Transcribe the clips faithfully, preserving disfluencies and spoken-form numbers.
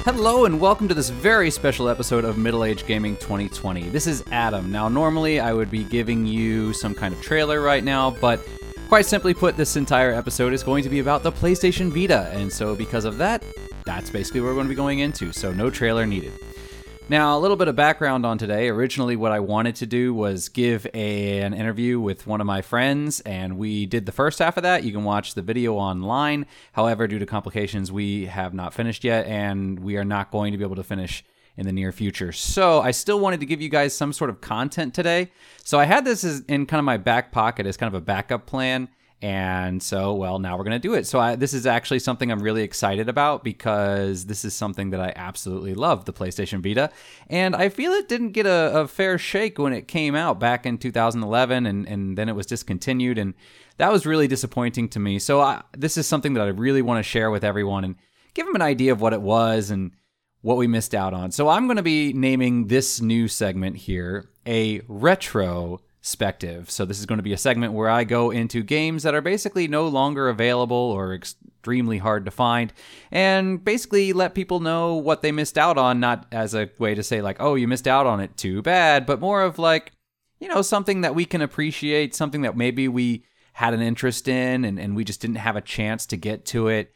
Hello and welcome to this very special episode of Middle Age Gaming twenty twenty. This is Adam. Now, normally I would be giving you some kind of trailer right now, but quite simply put, this entire episode is going to be about the PlayStation Vita, and so because of that, that's basically what we're going to be going into, so no trailer needed. Now, a little bit of background on today. Originally, what I wanted to do was give a, an interview with one of my friends, and we did the first half of that. You can watch the video online. However, due to complications, we have not finished yet, and we are not going to be able to finish in the near future. So I still wanted to give you guys some sort of content today. So I had this as in kind of my back pocket as kind of a backup plan. And so, well, now we're going to do it. So I, this is actually something I'm really excited about because this is something that I absolutely love, the PlayStation Vita. And I feel it didn't get a, a fair shake when it came out back in two thousand eleven, and, and then it was discontinued. And that was really disappointing to me. So I, this is something that I really want to share with everyone and give them an idea of what it was and what we missed out on. So I'm going to be naming this new segment here a retro Spective. So this is going to be a segment where I go into games that are basically no longer available or extremely hard to find and basically let people know what they missed out on, not as a way to say like, oh, you missed out on it, too bad, but more of like, you know, something that we can appreciate, something that maybe we had an interest in and, and we just didn't have a chance to get to it.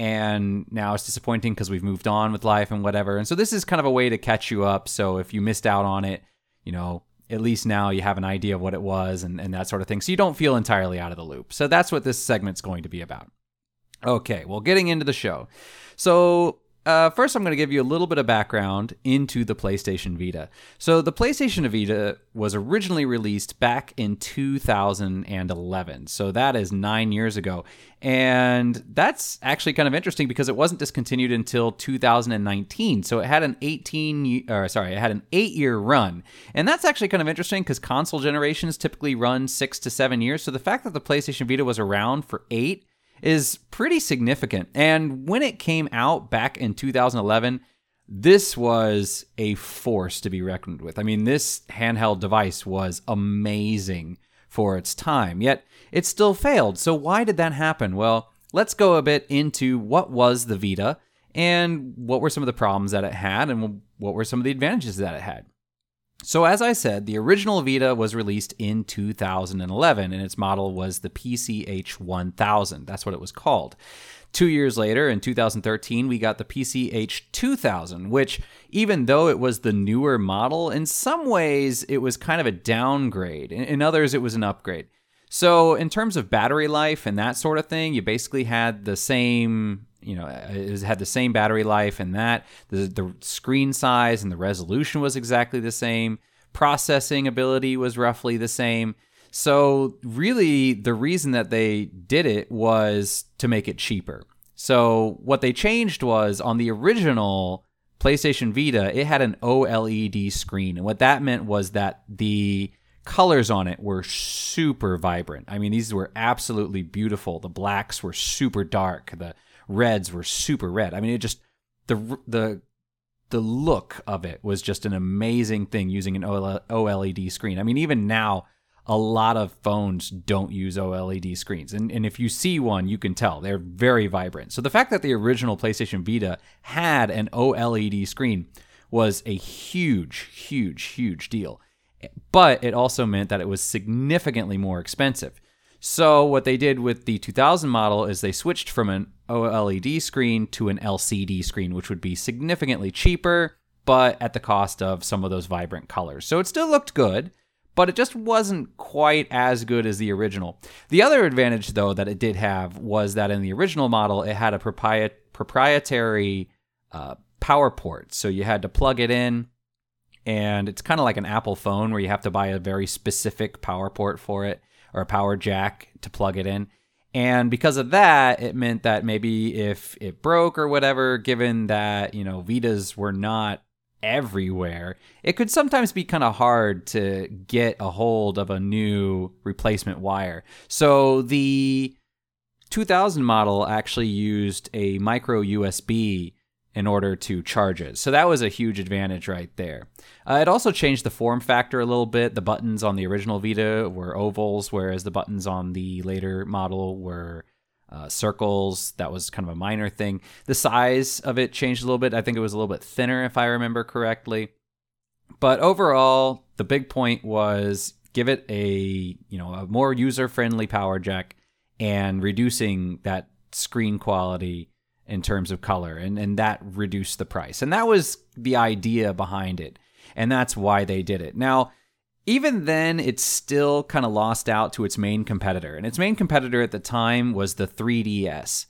And now it's disappointing because we've moved on with life and whatever. And so this is kind of a way to catch you up. So if you missed out on it, you know, at least now you have an idea of what it was and, and that sort of thing. So you don't feel entirely out of the loop. So that's what this segment's going to be about. Okay, well, getting into the show. So uh, first I'm going to give you a little bit of background into the PlayStation Vita. So the PlayStation Vita was originally released back in two thousand eleven. So that is nine years ago. And that's actually kind of interesting because it wasn't discontinued until two thousand nineteen. So it had an eighteen, or sorry, it had an eight-year run. And that's actually kind of interesting because console generations typically run six to seven years. So the fact that the PlayStation Vita was around for eight is pretty significant. And when it came out back in two thousand eleven, this was a force to be reckoned with. I mean, this handheld device was amazing for its time, yet it still failed. So why did that happen? Well, let's go a bit into what was the Vita and what were some of the problems that it had and what were some of the advantages that it had. So as I said, the original Vita was released in two thousand eleven, and its model was the P C H one thousand. That's what it was called. Two years later, in two thousand thirteen, we got the P C H two thousand, which, even though it was the newer model, in some ways it was kind of a downgrade. In others, it was an upgrade. So in terms of battery life and that sort of thing, you basically had the same... You know, it had the same battery life and that. The, the screen size and the resolution was exactly the same. Processing ability was roughly the same. So really, the reason that they did it was to make it cheaper. So what they changed was on the original PlayStation Vita, it had an OLED screen. And what that meant was that the colors on it were super vibrant. I mean, these were absolutely beautiful. The blacks were super dark. The reds were super red. I mean, it just, the the the look of it was just an amazing thing using an OLED screen. I mean, even now, a lot of phones don't use OLED screens. And, and if you see one, you can tell. They're very vibrant. So the fact that the original PlayStation Vita had an OLED screen was a huge, huge, huge deal. But it also meant that it was significantly more expensive. So what they did with the two thousand model is they switched from an OLED screen to an L C D screen, which would be significantly cheaper, but at the cost of some of those vibrant colors. So it still looked good, but it just wasn't quite as good as the original. The other advantage, though, that it did have was that in the original model, it had a propri- proprietary uh, power port. So you had to plug it in, and it's kind of like an Apple phone where you have to buy a very specific power port for it, or a power jack to plug it in. And because of that, it meant that maybe if it broke or whatever, given that, you know, Vitas were not everywhere, it could sometimes be kind of hard to get a hold of a new replacement wire. So the two thousand model actually used a micro U S B in order to charge it. So that was a huge advantage right there. Uh, it also changed the form factor a little bit. The buttons on the original Vita were ovals, whereas the buttons on the later model were uh, circles. That was kind of a minor thing. The size of it changed a little bit. I think it was a little bit thinner, if I remember correctly. But overall, the big point was give it a, you know, a more user-friendly power jack and reducing that screen quality in terms of color, and, and that reduced the price. And that was the idea behind it, and that's why they did it. Now, even then, it still kind of lost out to its main competitor, and its main competitor at the time was the three D S.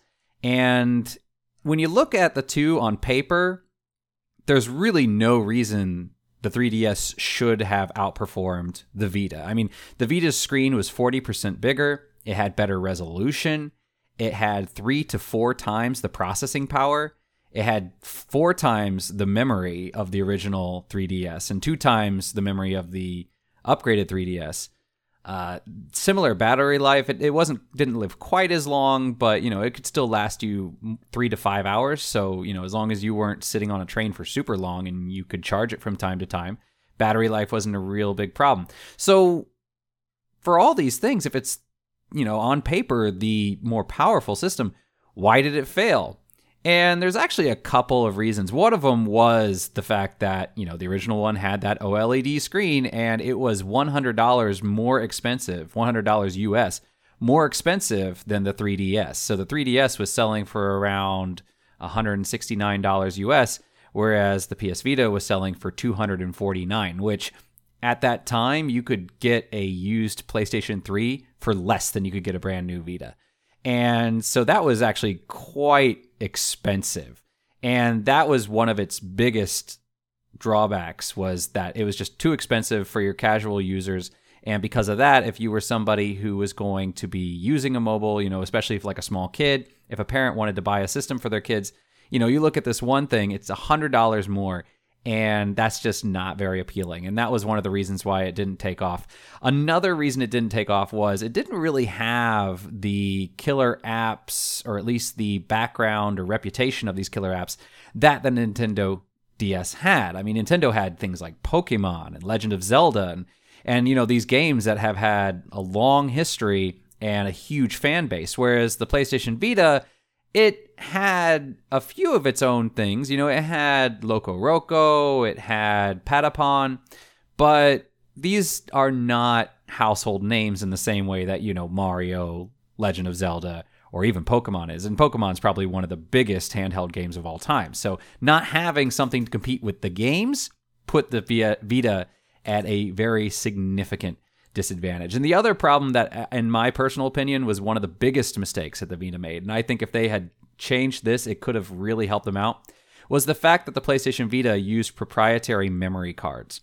And when you look at the two on paper, there's really no reason the three D S should have outperformed the Vita. I mean, the Vita's screen was forty percent bigger, it had better resolution, it had three to four times the processing power. It had four times the memory of the original three D S and two times the memory of the upgraded three D S. Uh, similar battery life. It, it wasn't didn't live quite as long, but you know it could still last you three to five hours. So you know as long as you weren't sitting on a train for super long and you could charge it from time to time, battery life wasn't a real big problem. So for all these things, if it's you know, on paper, the more powerful system, why did it fail? And there's actually a couple of reasons. One of them was the fact that, you know, the original one had that OLED screen and it was one hundred dollars more expensive, one hundred dollars U S, more expensive than the three D S. So the three D S was selling for around one hundred sixty-nine dollars U S, whereas the P S Vita was selling for two hundred forty-nine dollars, which at that time, you could get a used PlayStation three for less than you could get a brand new Vita. And so that was actually quite expensive. And that was one of its biggest drawbacks, was that it was just too expensive for your casual users. And because of that, if you were somebody who was going to be using a mobile, you know, especially if like a small kid, if a parent wanted to buy a system for their kids, you know, you look at this one thing, it's one hundred dollars more. And that's just not very appealing. And that was one of the reasons why it didn't take off. Another reason it didn't take off was it didn't really have the killer apps, or at least the background or reputation of these killer apps that the Nintendo D S had. I mean, Nintendo had things like Pokemon and Legend of Zelda and, and you know, these games that have had a long history and a huge fan base. Whereas the PlayStation Vita, it had a few of its own things. You know, it had Loco Roco, it had Patapon, but these are not household names in the same way that, you know, Mario, Legend of Zelda, or even Pokemon is. And Pokemon's probably one of the biggest handheld games of all time. So not having something to compete with the games put the Vita at a very significant disadvantage. And the other problem that, in my personal opinion, was one of the biggest mistakes that the Vita made, and I think if they had changed this, it could have really helped them out, was the fact that the PlayStation Vita used proprietary memory cards.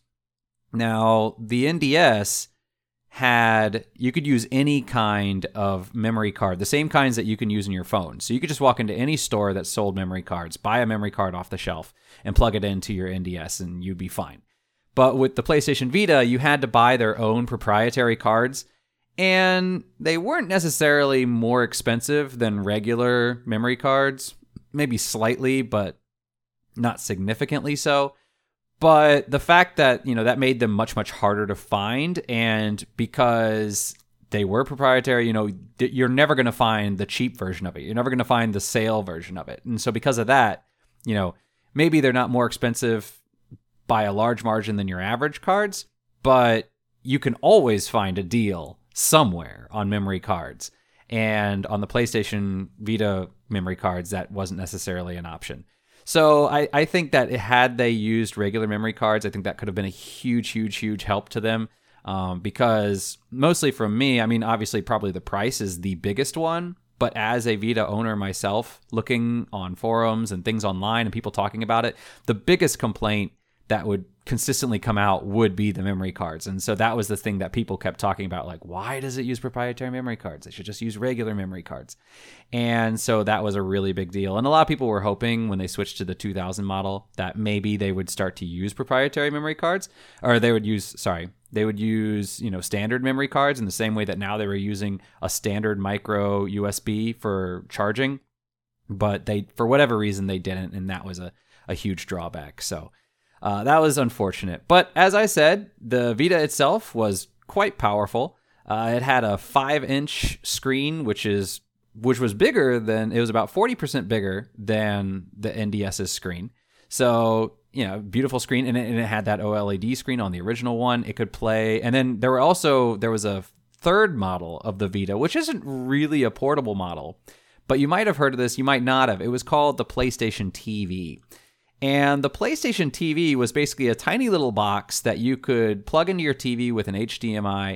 Now, the N D S had, you could use any kind of memory card, the same kinds that you can use in your phone. So you could just walk into any store that sold memory cards, buy a memory card off the shelf, and plug it into your N D S, and you'd be fine. But with the PlayStation Vita, you had to buy their own proprietary cards, and they weren't necessarily more expensive than regular memory cards. Maybe slightly, but not significantly so. But the fact that, you know, that made them much, much harder to find, and because they were proprietary, you know, you're never going to find the cheap version of it. You're never going to find the sale version of it. And so because of that, you know, maybe they're not more expensive by a large margin than your average cards, but you can always find a deal somewhere on memory cards. And on the PlayStation Vita memory cards, that wasn't necessarily an option. So I, I think that had they used regular memory cards, I think that could have been a huge, huge, huge help to them. Um, because mostly from me, I mean, obviously probably the price is the biggest one, but as a Vita owner myself, looking on forums and things online and people talking about it, the biggest complaint that would consistently come out would be the memory cards. And so that was the thing that people kept talking about, like, why does it use proprietary memory cards? They should just use regular memory cards. And so that was a really big deal. And a lot of people were hoping when they switched to the two thousand model that maybe they would start to use proprietary memory cards, or they would use, sorry, they would use, you know, standard memory cards in the same way that now they were using a standard micro U S B for charging. But they, for whatever reason, they didn't. And that was a, a huge drawback. So Uh, that was unfortunate. But as I said, the Vita itself was quite powerful. Uh, it had a five inch screen, which is which was bigger than, it was about forty percent bigger than the NDS's screen. So, you know, beautiful screen. And it, and it had that OLED screen on the original one. It could play. And then there were also, there was a third model of the Vita, which isn't really a portable model, but you might have heard of this. You might not have. It was called the PlayStation T V. And the PlayStation T V was basically a tiny little box that you could plug into your T V with an H D M I,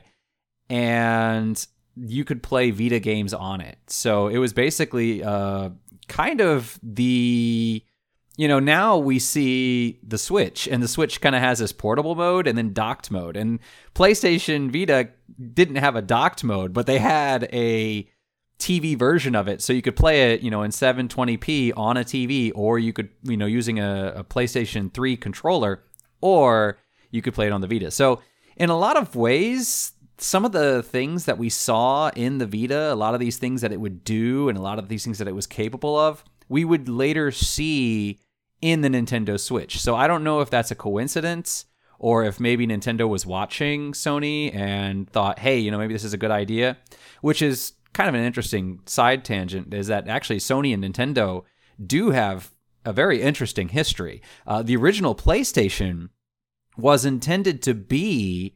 and you could play Vita games on it. So it was basically uh, kind of the, you know, now we see the Switch, and the Switch kind of has this portable mode and then docked mode. And PlayStation Vita didn't have a docked mode, but they had a T V version of it. So you could play it, you know, in seven twenty p on a T V, or you could, you know, using a, a PlayStation three controller, or you could play it on the Vita. So in a lot of ways, some of the things that we saw in the Vita, a lot of these things that it would do, and a lot of these things that it was capable of, we would later see in the Nintendo Switch. So I don't know if that's a coincidence, or if maybe Nintendo was watching Sony and thought, hey, you know, maybe this is a good idea, which is kind of an interesting side tangent, is that actually Sony and Nintendo do have a very interesting history. Uh, the original PlayStation was intended to be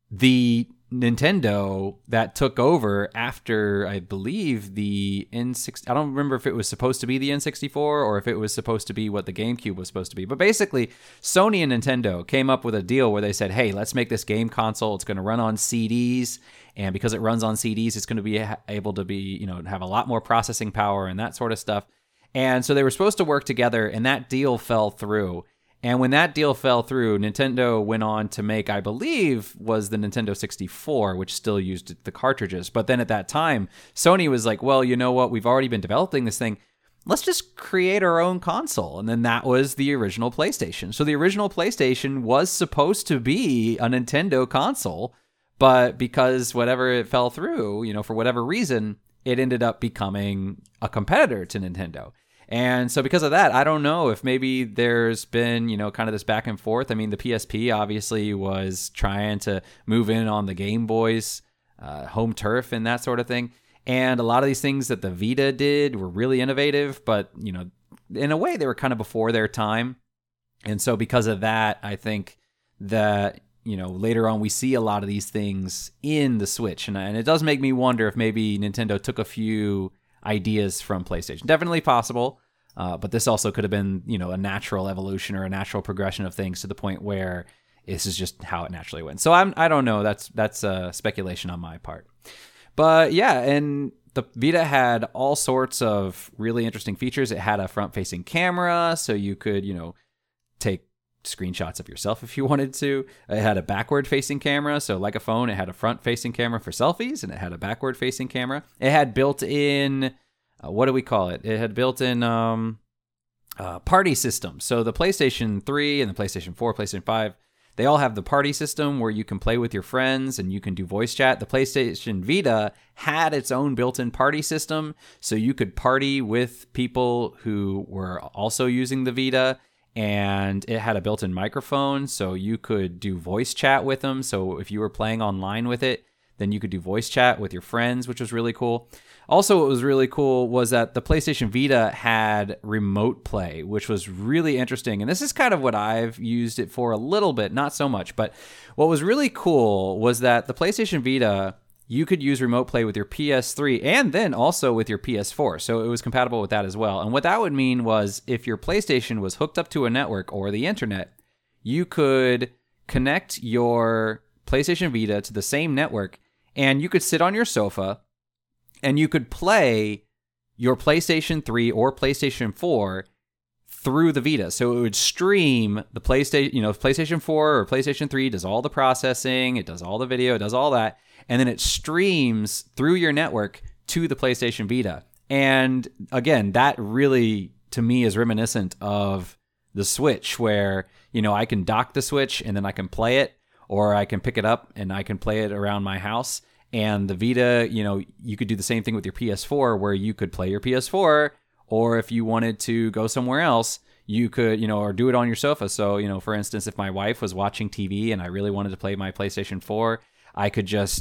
the Nintendo that took over after, I believe, the N sixty. I don't remember if it was supposed to be the N sixty-four or if it was supposed to be what the GameCube was supposed to be. But basically, Sony and Nintendo came up with a deal where they said, hey, let's make this game console. It's going to run on C Ds. And because it runs on C Ds, it's going to be able to be, you know, have a lot more processing power and that sort of stuff. And so they were supposed to work together, and that deal fell through. And when that deal fell through, Nintendo went on to make, I believe, was the Nintendo sixty-four, which still used the cartridges. But then at that time, Sony was like, well, you know what? We've already been developing this thing. Let's just create our own console. And then that was the original PlayStation. So the original PlayStation was supposed to be a Nintendo console, but because whatever it fell through, you know, for whatever reason, it ended up becoming a competitor to Nintendo. And so because of that, I don't know if maybe there's been, you know, kind of this back and forth. I mean, the P S P obviously was trying to move in on the Game Boy's uh, home turf and that sort of thing. And a lot of these things that the Vita did were really innovative, but, you know, in a way they were kind of before their time. And so because of that, I think that, you know, later on we see a lot of these things in the Switch. And, and it does make me wonder if maybe Nintendo took a few ideas from PlayStation. Definitely possible, uh, but this also could have been, you know, a natural evolution or a natural progression of things to the point where this is just how it naturally went. So I'm, I don't know. That's that's uh, speculation on my part. But yeah, and the Vita had all sorts of really interesting features. It had a front-facing camera, so you could, you know, take screenshots of yourself if you wanted to. It had a backward-facing camera, so like a phone, it had a front-facing camera for selfies, and it had a backward-facing camera. It had built-in, uh, what do we call it? It had built-in um, uh, party system. So the PlayStation three and the PlayStation four, PlayStation five, they all have the party system where you can play with your friends and you can do voice chat. The PlayStation Vita had its own built-in party system, so you could party with people who were also using the Vita. And it had a built-in microphone, so you could do voice chat with them. So if you were playing online with it, then you could do voice chat with your friends, which was really cool. Also, what was really cool was that the PlayStation Vita had remote play, which was really interesting. And this is kind of what I've used it for a little bit, not so much. But what was really cool was that the PlayStation Vita, you could use remote play with your P S three and then also with your P S four. So it was compatible with that as well. And what that would mean was if your PlayStation was hooked up to a network or the internet, you could connect your PlayStation Vita to the same network, and you could sit on your sofa and you could play your PlayStation three or PlayStation four through the Vita. So it would stream the PlayStation, you know, PlayStation four or PlayStation three does all the processing, it does all the video, it does all that. And then it streams through your network to the PlayStation Vita. And again, that really, to me, is reminiscent of the Switch, where, you know, I can dock the Switch and then I can play it, or I can pick it up and I can play it around my house. And the Vita, you know, you could do the same thing with your P S four, where you could play your P S four, or if you wanted to go somewhere else, you could, you know, or do it on your sofa. So, you know, for instance, if my wife was watching T V and I really wanted to play my PlayStation four, I could just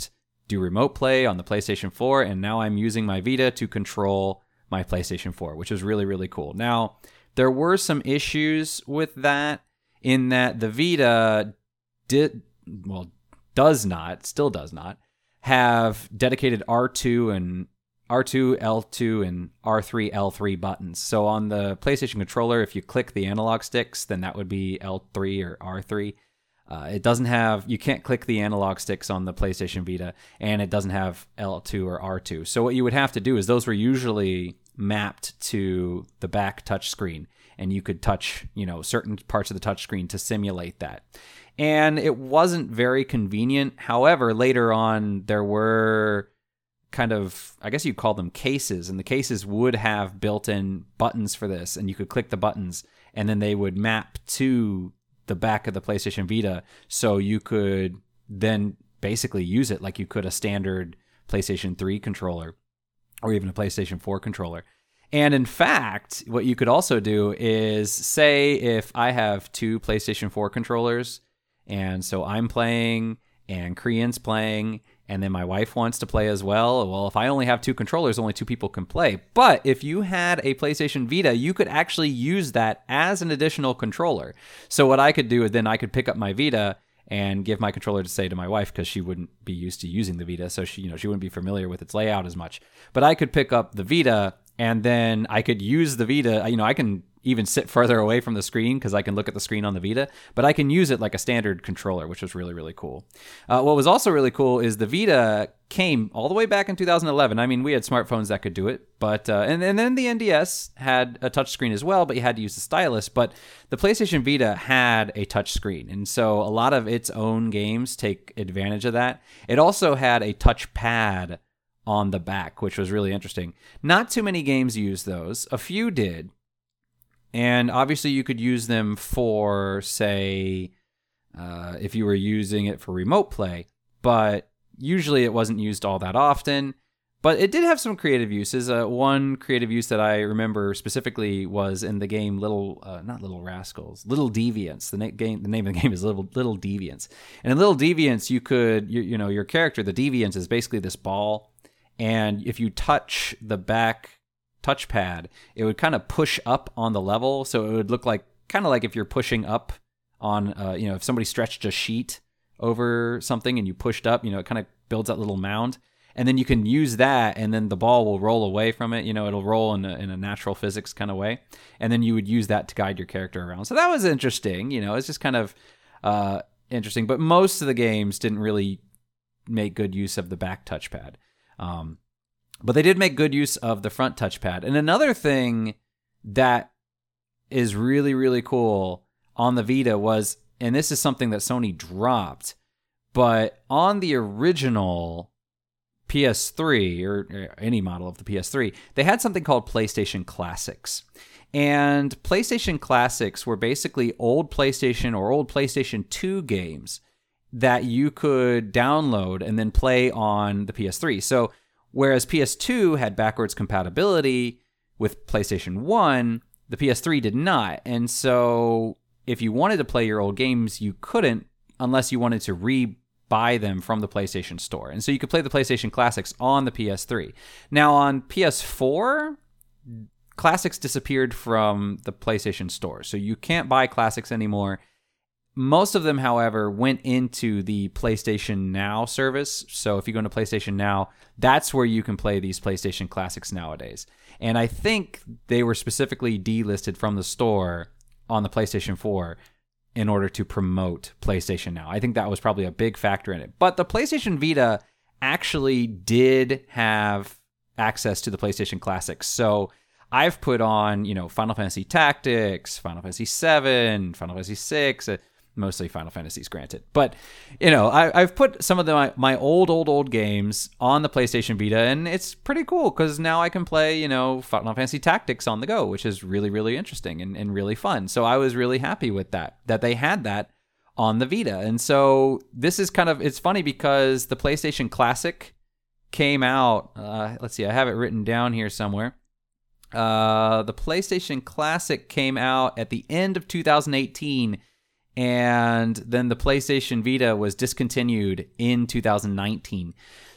do remote play on the PlayStation four, and now I'm using my Vita to control my PlayStation four, which is really, really cool. Now, there were some issues with that in that the Vita did, well, does not, still does not, have dedicated R two and R two, L two, and R three, L three buttons. So on the PlayStation controller, if you click the analog sticks, then that would be L three or R three. Uh, it doesn't have, you can't click the analog sticks on the PlayStation Vita, and it doesn't have L two or R two. So what you would have to do is those were usually mapped to the back touch screen, and you could touch, you know, certain parts of the touch screen to simulate that. And it wasn't very convenient. However, later on, there were kind of, I guess you'd call them cases, and the cases would have built-in buttons for this, and you could click the buttons, and then they would map to the back of the PlayStation Vita, so you could then basically use it like you could a standard PlayStation three controller or even a PlayStation four controller. And in fact, what you could also do is, say if I have two PlayStation four controllers, and so I'm playing and Korean's playing, and then my wife wants to play as well. Well, if I only have two controllers, only two people can play. But if you had a PlayStation Vita, you could actually use that as an additional controller. So what I could do is then I could pick up my Vita and give my controller to, say, to my wife, because she wouldn't be used to using the Vita, so she, you know, she wouldn't be familiar with its layout as much. But I could pick up the Vita, and then I could use the Vita. You know, I can even sit further away from the screen because I can look at the screen on the Vita, but I can use it like a standard controller, which was really, really cool. Uh, what was also really cool is the Vita came all the way back in two thousand eleven. I mean, we had smartphones that could do it, but uh, and, and then the N D S had a touchscreen as well, but you had to use the stylus. But the PlayStation Vita had a touchscreen, and so a lot of its own games take advantage of that. It also had a touchpad on the back, which was really interesting. Not too many games used those. A few did. And obviously you could use them for, say, uh, if you were using it for remote play, but usually it wasn't used all that often. But it did have some creative uses. Uh, one creative use that I remember specifically was in the game Little, uh, not Little Rascals, Little Deviants. The, na- game, the name of the game is Little Little Deviants. And in Little Deviants, you could, you, you know, your character, the Deviant, is basically this ball. And if you touch the back touchpad, it would kind of push up on the level, so it would look like kind of like if you're pushing up on, uh, you know, if somebody stretched a sheet over something and you pushed up, you know, it kind of builds that little mound, and then you can use that, and then the ball will roll away from it. You know, it'll roll in a, in a natural physics kind of way, and then you would use that to guide your character around. So that was interesting. You know, it's just kind of uh, interesting. But most of the games didn't really make good use of the back touchpad. Um, But they did make good use of the front touchpad. And another thing that is really, really cool on the Vita was, and this is something that Sony dropped, but on the original P S three, or any model of the P S three, they had something called PlayStation Classics. And PlayStation Classics were basically old PlayStation or old PlayStation two games that you could download and then play on the P S three. So whereas P S two had backwards compatibility with PlayStation one, the P S three did not. And so if you wanted to play your old games, you couldn't unless you wanted to re-buy them from the PlayStation Store. And so you could play the PlayStation Classics on the P S three. Now on P S four, Classics disappeared from the PlayStation Store. So you can't buy Classics anymore. Most of them, however, went into the PlayStation Now service. So if you go into PlayStation Now, that's where you can play these PlayStation Classics nowadays. And I think they were specifically delisted from the store on the PlayStation four in order to promote PlayStation Now. I think that was probably a big factor in it. But the PlayStation Vita actually did have access to the PlayStation Classics. So I've put on, you know, Final Fantasy Tactics, Final Fantasy seven, Final Fantasy six, uh, mostly Final Fantasies, granted. But, you know, I, I've put some of the, my, my old, old, old games on the PlayStation Vita, and it's pretty cool because now I can play, you know, Final Fantasy Tactics on the go, which is really, really interesting and, and really fun. So I was really happy with that, that they had that on the Vita. And so this is kind of, it's funny because the PlayStation Classic came out, uh, let's see, I have it written down here somewhere. Uh, the PlayStation Classic came out at the end of two thousand eighteen, and then the PlayStation Vita was discontinued in two thousand nineteen.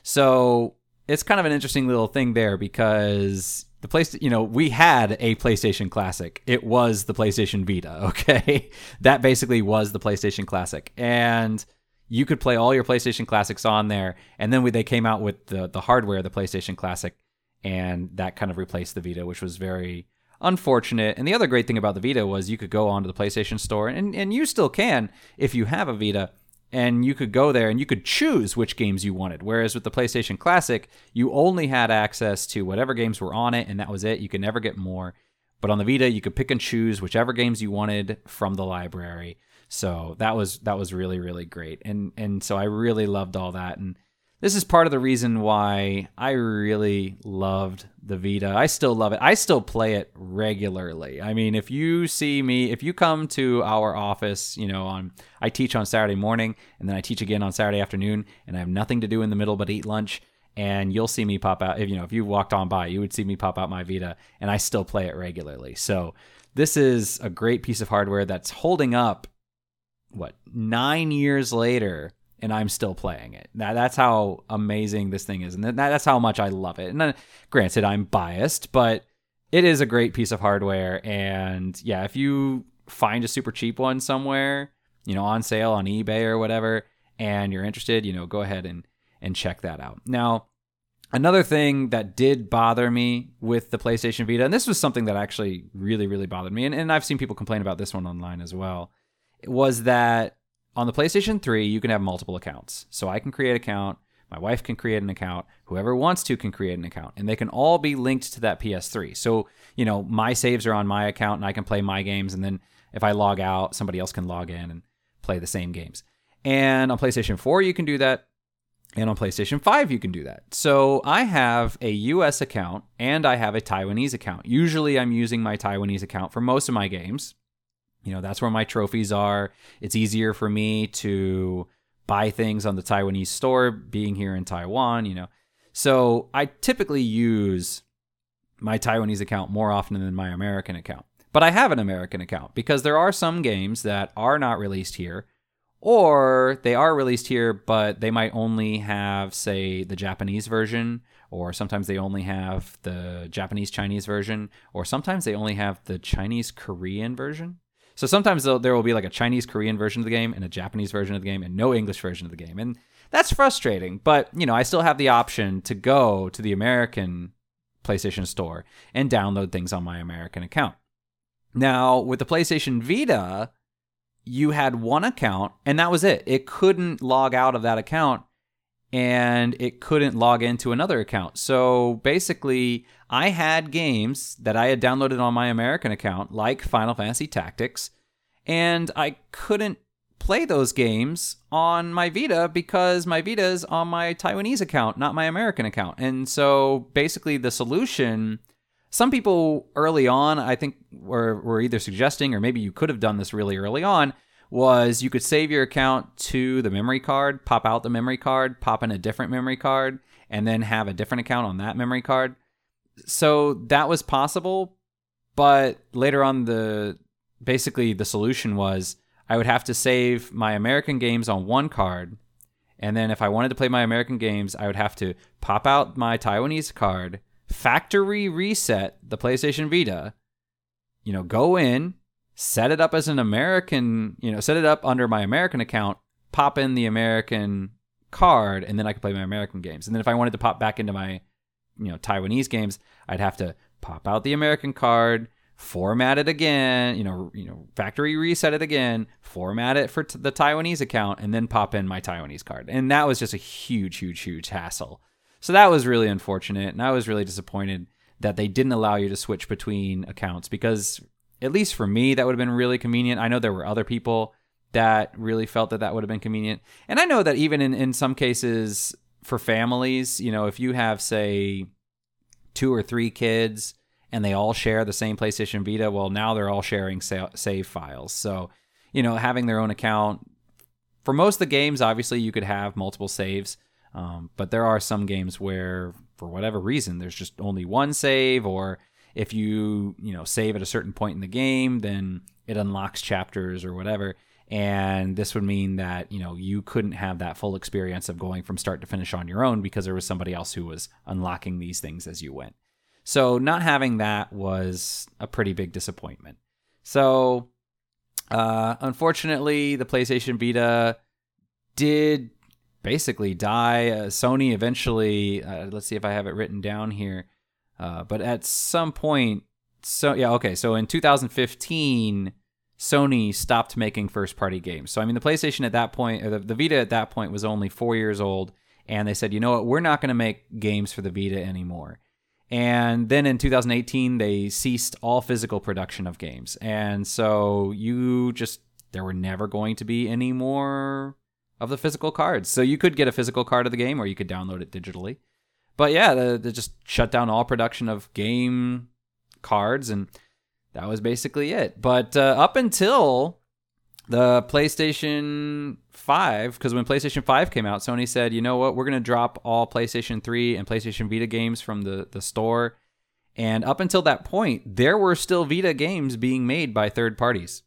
So it's kind of an interesting little thing there because the place, you know, we had a PlayStation Classic. It was the PlayStation Vita, okay? That basically was the PlayStation Classic. And you could play all your PlayStation Classics on there. And then we, they came out with the, the hardware, the PlayStation Classic, and that kind of replaced the Vita, which was very unfortunate. And the other great thing about the Vita was you could go onto the PlayStation Store, and, and you still can if you have a Vita, and you could go there and you could choose which games you wanted. Whereas with the PlayStation Classic, you only had access to whatever games were on it, and that was it. You could never get more. But on the Vita, you could pick and choose whichever games you wanted from the library. So that was that was really, really great. And and so I really loved all that. And this is part of the reason why I really loved the Vita. I still love it. I still play it regularly. I mean, if you see me, if you come to our office, you know, on I teach on Saturday morning, and then I teach again on Saturday afternoon, and I have nothing to do in the middle but eat lunch, and you'll see me pop out. If you know, if you walked on by, you would see me pop out my Vita, and I still play it regularly. So this is a great piece of hardware that's holding up, what, nine years later, and I'm still playing it. Now, that's how amazing this thing is, and that, that's how much I love it. And then, granted, I'm biased, but it is a great piece of hardware. And yeah, if you find a super cheap one somewhere, you know, on sale on eBay or whatever, and you're interested, you know, go ahead and and check that out. Now, another thing that did bother me with the PlayStation Vita, and this was something that actually really, really bothered me, and, and I've seen people complain about this one online as well, was that on the PlayStation three, you can have multiple accounts. So I can create an account, my wife can create an account, whoever wants to can create an account, and they can all be linked to that P S three. So, you know, my saves are on my account, and I can play my games, and then if I log out, somebody else can log in and play the same games. And on PlayStation four, you can do that. And on PlayStation five, you can do that. So I have a U S account and I have a Taiwanese account. Usually I'm using my Taiwanese account for most of my games. You know, that's where my trophies are. It's easier for me to buy things on the Taiwanese store, being here in Taiwan, you know. So I typically use my Taiwanese account more often than my American account. But I have an American account because there are some games that are not released here, or they are released here, but they might only have, say, the Japanese version, or sometimes they only have the Japanese-Chinese version, or sometimes they only have the Chinese-Korean version. So sometimes there will be like a Chinese-Korean version of the game and a Japanese version of the game and no English version of the game. And that's frustrating, but, you know, I still have the option to go to the American PlayStation Store and download things on my American account. Now, with the PlayStation Vita, you had one account, and that was it. It couldn't log out of that account, and it couldn't log into another account. So basically, I had games that I had downloaded on my American account, like Final Fantasy Tactics, and I couldn't play those games on my Vita because my Vita is on my Taiwanese account, not my American account. And so basically the solution, some people early on, I think, were, were either suggesting, or maybe you could have done this really early on, was you could save your account to the memory card, pop out the memory card, pop in a different memory card, and then have a different account on that memory card. So that was possible, but later on, the basically the solution was I would have to save my American games on one card, and then if I wanted to play my American games, I would have to pop out my Taiwanese card, factory reset the PlayStation Vita, you know, go in, set it up as an American, you know, set it up under my American account, pop in the American card, and then I could play my American games. And then if I wanted to pop back into my, you know, Taiwanese games, I'd have to pop out the American card, format it again, you know, you know, factory reset it again, format it for t- the Taiwanese account, and then pop in my Taiwanese card. And that was just a huge, huge, huge hassle. So that was really unfortunate, and I was really disappointed that they didn't allow you to switch between accounts, because at least for me, that would have been really convenient. I know there were other people that really felt that that would have been convenient. And I know that even in, in some cases for families, you know, if you have, say, two or three kids and they all share the same PlayStation Vita, well, now they're all sharing sa- save files. So, you know, having their own account, for most of the games, obviously you could have multiple saves. Um, but there are some games where, for whatever reason, there's just only one save, or if you, you know, save at a certain point in the game, then it unlocks chapters or whatever. And this would mean that, you know, you couldn't have that full experience of going from start to finish on your own because there was somebody else who was unlocking these things as you went. So not having that was a pretty big disappointment. So uh, unfortunately, the PlayStation Vita did basically die. Uh, Sony eventually, uh, let's see if I have it written down here. Uh, but at some point, so yeah, okay. So in two thousand fifteen, Sony stopped making first-party games. So I mean, the PlayStation at that point, or the, the Vita at that point was only four years old, and they said, you know what, we're not going to make games for the Vita anymore. And then in two thousand eighteen, they ceased all physical production of games, and so you just there were never going to be any more of the physical cards. So you could get a physical card of the game, or you could download it digitally. But yeah, they, they just shut down all production of game cards, and that was basically it. But uh, up until the PlayStation five, because when PlayStation five came out, Sony said, you know what, we're going to drop all PlayStation three and PlayStation Vita games from the, the store. And up until that point, there were still Vita games being made by third parties.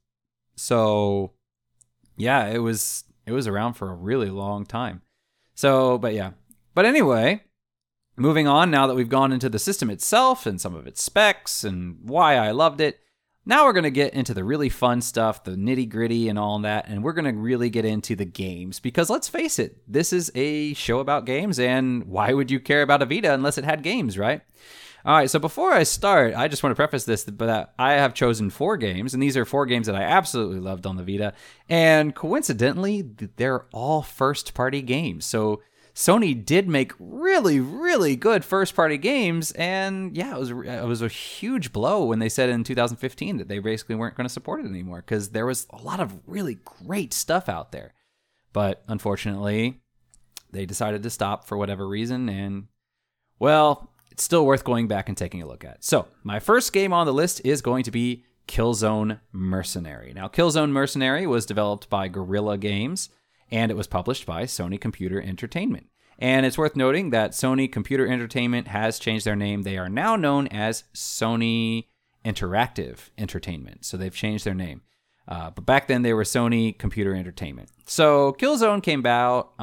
So yeah, it was it was around for a really long time. So, but yeah. But anyway, moving on, now that we've gone into the system itself and some of its specs and why I loved it, now we're going to get into the really fun stuff, the nitty-gritty and all that, and we're going to really get into the games. Because let's face it, this is a show about games, and why would you care about a Vita unless it had games, right? All right, so before I start, I just want to preface this, but I have chosen four games, and these are four games that I absolutely loved on the Vita, and coincidentally, they're all first-party games. So Sony did make really, really good first-party games, and yeah, it was it was a huge blow when they said in two thousand fifteen that they basically weren't going to support it anymore, because there was a lot of really great stuff out there. But unfortunately, they decided to stop for whatever reason, and well, it's still worth going back and taking a look at. So my first game on the list is going to be Killzone Mercenary. Now, Killzone Mercenary was developed by Guerrilla Games, and it was published by Sony Computer Entertainment. And it's worth noting that Sony Computer Entertainment has changed their name. They are now known as Sony Interactive Entertainment. So they've changed their name. Uh, but back then, they were Sony Computer Entertainment. So Killzone came out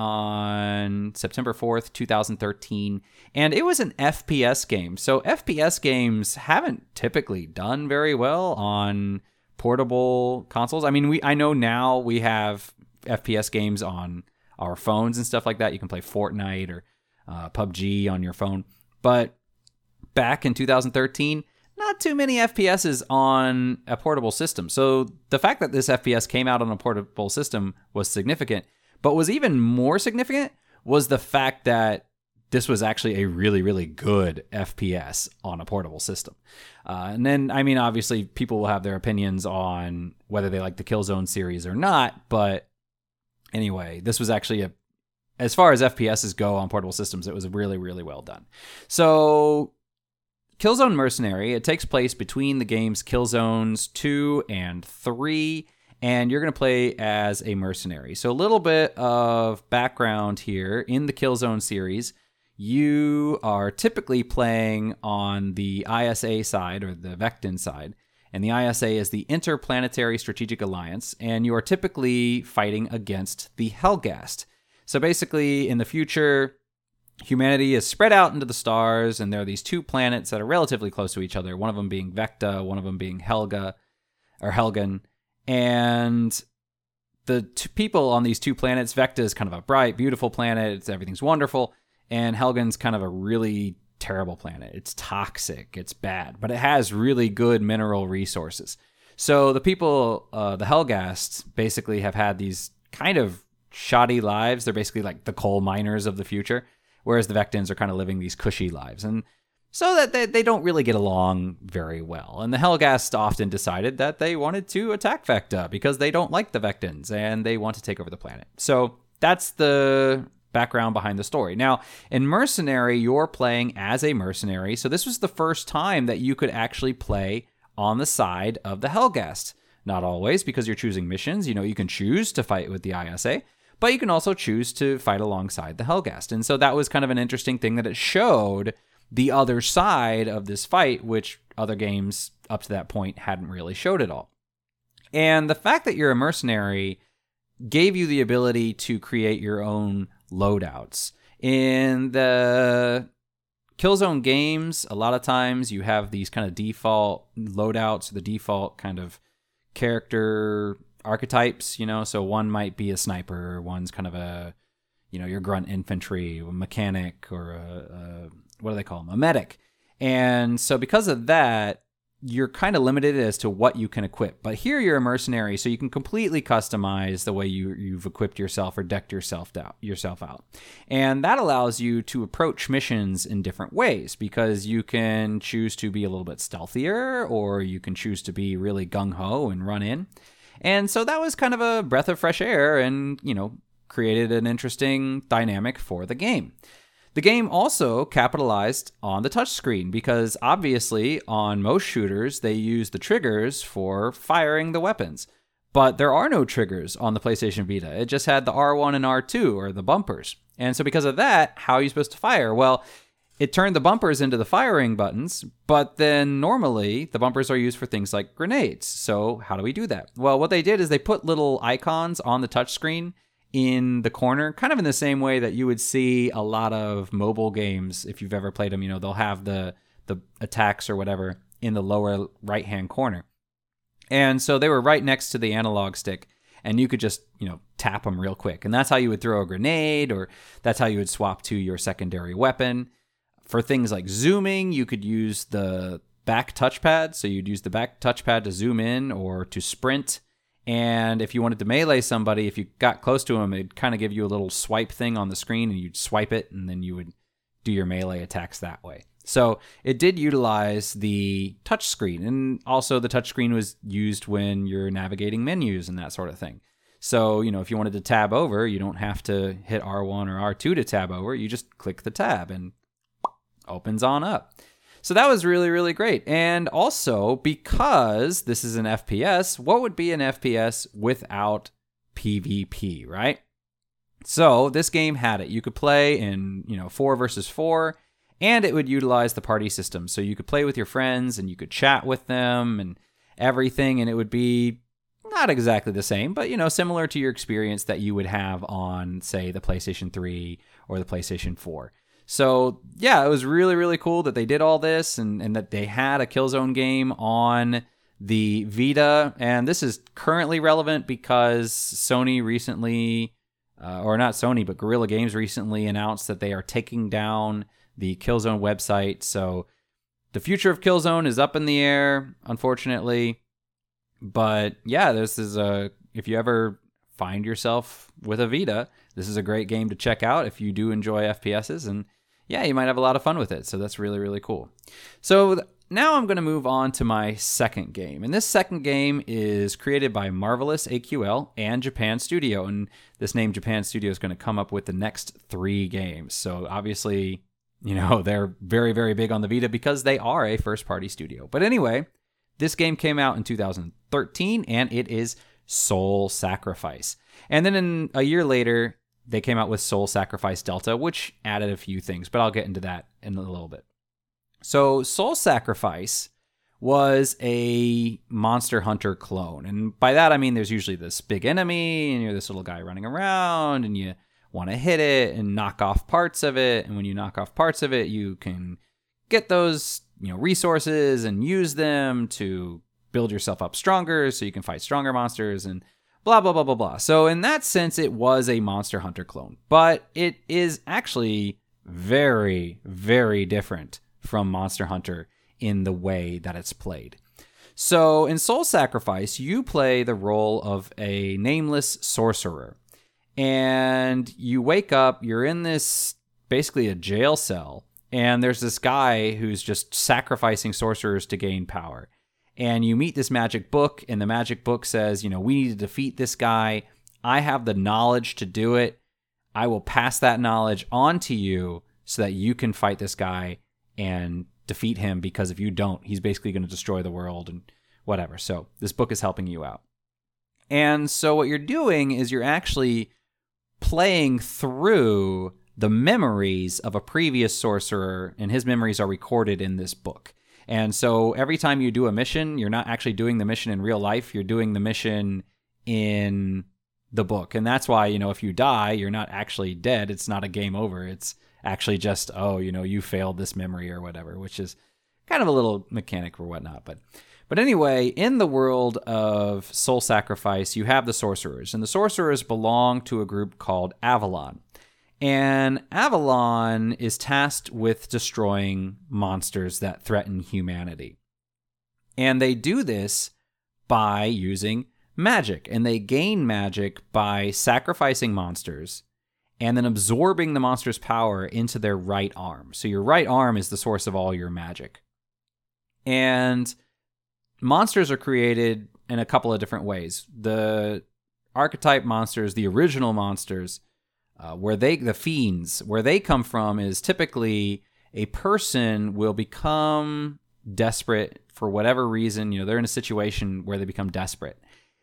on September fourth, twenty thirteen, and it was an F P S game. So F P S games haven't typically done very well on portable consoles. I mean, we I know now we have F P S games on our phones and stuff like that. You can play Fortnite or uh, P U B G on your phone. But back in two thousand thirteen, not too many F P S's on a portable system. So the fact that this F P S came out on a portable system was significant. But was even more significant was the fact that this was actually a really, really good F P S on a portable system. Uh, and then, I mean, obviously, people will have their opinions on whether they like the Killzone series or not. But anyway, this was actually a, as far as F P S's go on portable systems, it was really, really well done. So Killzone Mercenary, it takes place between the games Killzones two and three, and you're going to play as a mercenary. So a little bit of background here. In the Killzone series, you are typically playing on the I S A side, or the Vectin side, and the I S A is the Interplanetary Strategic Alliance, and you are typically fighting against the Helghast. So basically, in the future, humanity is spread out into the stars, and there are these two planets that are relatively close to each other, one of them being Vecta, one of them being Helga, or Helgen. And the two people on these two planets, Vecta is kind of a bright, beautiful planet, it's, everything's wonderful, and Helgen's kind of a really terrible planet. It's toxic, it's bad, but it has really good mineral resources. So the people, uh, the Helghasts, basically have had these kind of shoddy lives. They're basically like the coal miners of the future, whereas the Vectins are kind of living these cushy lives. And so that they, they don't really get along very well. And the Helghasts often decided that they wanted to attack Vecta because they don't like the Vectins and they want to take over the planet. So that's the background behind the story. Now, in Mercenary, you're playing as a mercenary. So this was the first time that you could actually play on the side of the Helghast. Not always, because you're choosing missions. You know, you can choose to fight with the I S A, but you can also choose to fight alongside the Helghast. And so that was kind of an interesting thing, that it showed the other side of this fight, which other games up to that point hadn't really showed at all. And the fact that you're a mercenary gave you the ability to create your own loadouts. In the Killzone games, a lot of times you have these kind of default loadouts, the default kind of character archetypes, you know, so one might be a sniper, one's kind of a, you know, your grunt infantry, a mechanic, or a, a what do they call them, a medic. And so because of that, you're kind of limited as to what you can equip. But here you're a mercenary, so you can completely customize the way you, you've equipped yourself or decked yourself out, yourself out. And that allows you to approach missions in different ways, because you can choose to be a little bit stealthier, or you can choose to be really gung-ho and run in. And so that was kind of a breath of fresh air and, you know, created an interesting dynamic for the game. The game also capitalized on the touchscreen, because obviously on most shooters, they use the triggers for firing the weapons. But there are no triggers on the PlayStation Vita. It just had the R one and R two, or the bumpers. And so because of that, how are you supposed to fire? Well, it turned the bumpers into the firing buttons, but then normally the bumpers are used for things like grenades. So how do we do that? Well, what they did is they put little icons on the touchscreen in the corner, kind of in the same way that you would see a lot of mobile games. If you've ever played them, you know, they'll have the the attacks or whatever in the lower right hand corner. And so they were right next to the analog stick, and you could just, you know, tap them real quick. And that's how you would throw a grenade, or that's how you would swap to your secondary weapon. For things like zooming, you could use the back touchpad. So you'd use the back touchpad to zoom in or to sprint. And if you wanted to melee somebody, if you got close to them, it'd kind of give you a little swipe thing on the screen, and you'd swipe it, and then you would do your melee attacks that way. So it did utilize the touchscreen, and also the touchscreen was used when you're navigating menus and that sort of thing. So, you know, if you wanted to tab over, you don't have to hit R one or R two to tab over. You just click the tab and opens on up. So that was really, really great. And also, because this is an F P S, what would be an F P S without PvP, right? So this game had it. You could play in, you know, four versus four, and it would utilize the party system. So you could play with your friends, and you could chat with them and everything, and it would be not exactly the same, but, you know, similar to your experience that you would have on, say, the PlayStation three or the PlayStation four. So, yeah, it was really, really cool that they did all this, and, and that they had a Killzone game on the Vita. And this is currently relevant because Sony recently, uh, or not Sony, but Guerrilla Games recently announced that they are taking down the Killzone website. So the future of Killzone is up in the air, unfortunately. But yeah, this is a, if you ever find yourself with a Vita, this is a great game to check out if you do enjoy F P S's, and yeah, you might have a lot of fun with it. So that's really, really cool. So now I'm going to move on to my second game. And this second game is created by Marvelous A Q L and Japan Studio. And this name Japan Studio is going to come up with the next three games. So obviously, you know, they're very, very big on the Vita because they are a first-party studio. But anyway, this game came out in two thousand thirteen, and it is Soul Sacrifice. And then in a year later, they came out with Soul Sacrifice Delta, which added a few things, but I'll get into that in a little bit. So Soul Sacrifice was a Monster Hunter clone. And by that, I mean there's usually this big enemy, and you're this little guy running around, and you want to hit it and knock off parts of it. And when you knock off parts of it, you can get those, you know, resources and use them to build yourself up stronger so you can fight stronger monsters and blah, blah, blah, blah, blah. So in that sense, it was a Monster Hunter clone, but it is actually very, very different from Monster Hunter in the way that it's played. So in Soul Sacrifice, you play the role of a nameless sorcerer, and you wake up, you're in this, basically a jail cell, and there's this guy who's just sacrificing sorcerers to gain power. And you meet this magic book, and the magic book says, you know, we need to defeat this guy. I have the knowledge to do it. I will pass that knowledge on to you so that you can fight this guy and defeat him, because if you don't, he's basically going to destroy the world and whatever. So this book is helping you out. And so what you're doing is you're actually playing through the memories of a previous sorcerer, and his memories are recorded in this book. And so every time you do a mission, you're not actually doing the mission in real life. You're doing the mission in the book. And that's why, you know, if you die, you're not actually dead. It's not a game over. It's actually just, oh, you know, you failed this memory or whatever, which is kind of a little mechanic or whatnot. But but anyway, in the world of soul sacrifice, you have the sorcerers. And the sorcerers belong to a group called Avalon. And Avalon is tasked with destroying monsters that threaten humanity. And they do this by using magic. And they gain magic by sacrificing monsters and then absorbing the monster's power into their right arm. So your right arm is the source of all your magic. And monsters are created in a couple of different ways. The archetype monsters, the original monsters, uh, where they, the fiends, where they come from is typically a person will become desperate for whatever reason. You know, they're in a situation where they become desperate.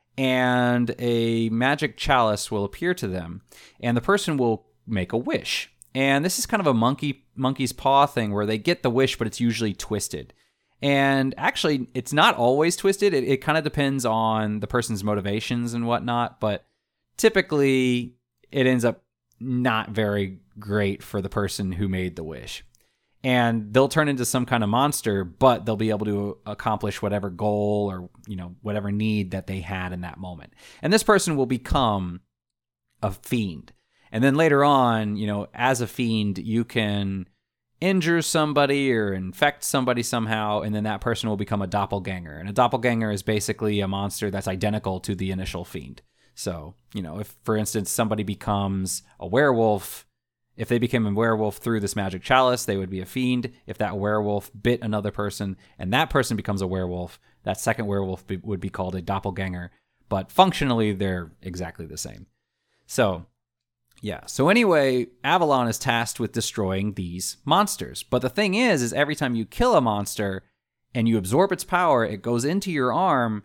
And a magic chalice will appear to them, and the person will make a wish. And this is kind of a monkey monkey's paw thing where they get the wish, but it's usually twisted. And actually, it's not always twisted. It, it kind of depends on the person's motivations and whatnot, but typically it ends up not very great for the person who made the wish. And they'll turn into some kind of monster, but they'll be able to accomplish whatever goal or, you know, whatever need that they had in that moment. And this person will become a fiend. And then later on, you know, as a fiend, you can injure somebody or infect somebody somehow, and then that person will become a doppelganger. And a doppelganger is basically a monster that's identical to the initial fiend. So, you know, if, for instance, somebody becomes a werewolf, if they became a werewolf through this magic chalice, they would be a fiend. If that werewolf bit another person and that person becomes a werewolf, that second werewolf be, would be called a doppelganger. But functionally, they're exactly the same. So, yeah. So anyway, Avalon is tasked with destroying these monsters. But the thing is, is every time you kill a monster and you absorb its power, it goes into your arm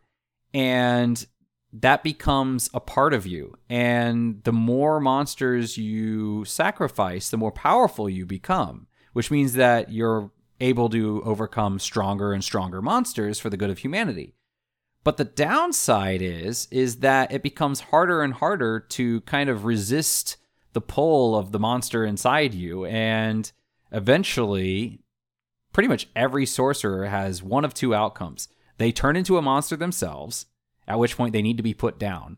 and that becomes a part of you. And the more monsters you sacrifice, the more powerful you become, which means that you're able to overcome stronger and stronger monsters for the good of humanity. But the downside is, is that it becomes harder and harder to kind of resist the pull of the monster inside you. And eventually, pretty much every sorcerer has one of two outcomes. They turn into a monster themselves, at which point they need to be put down,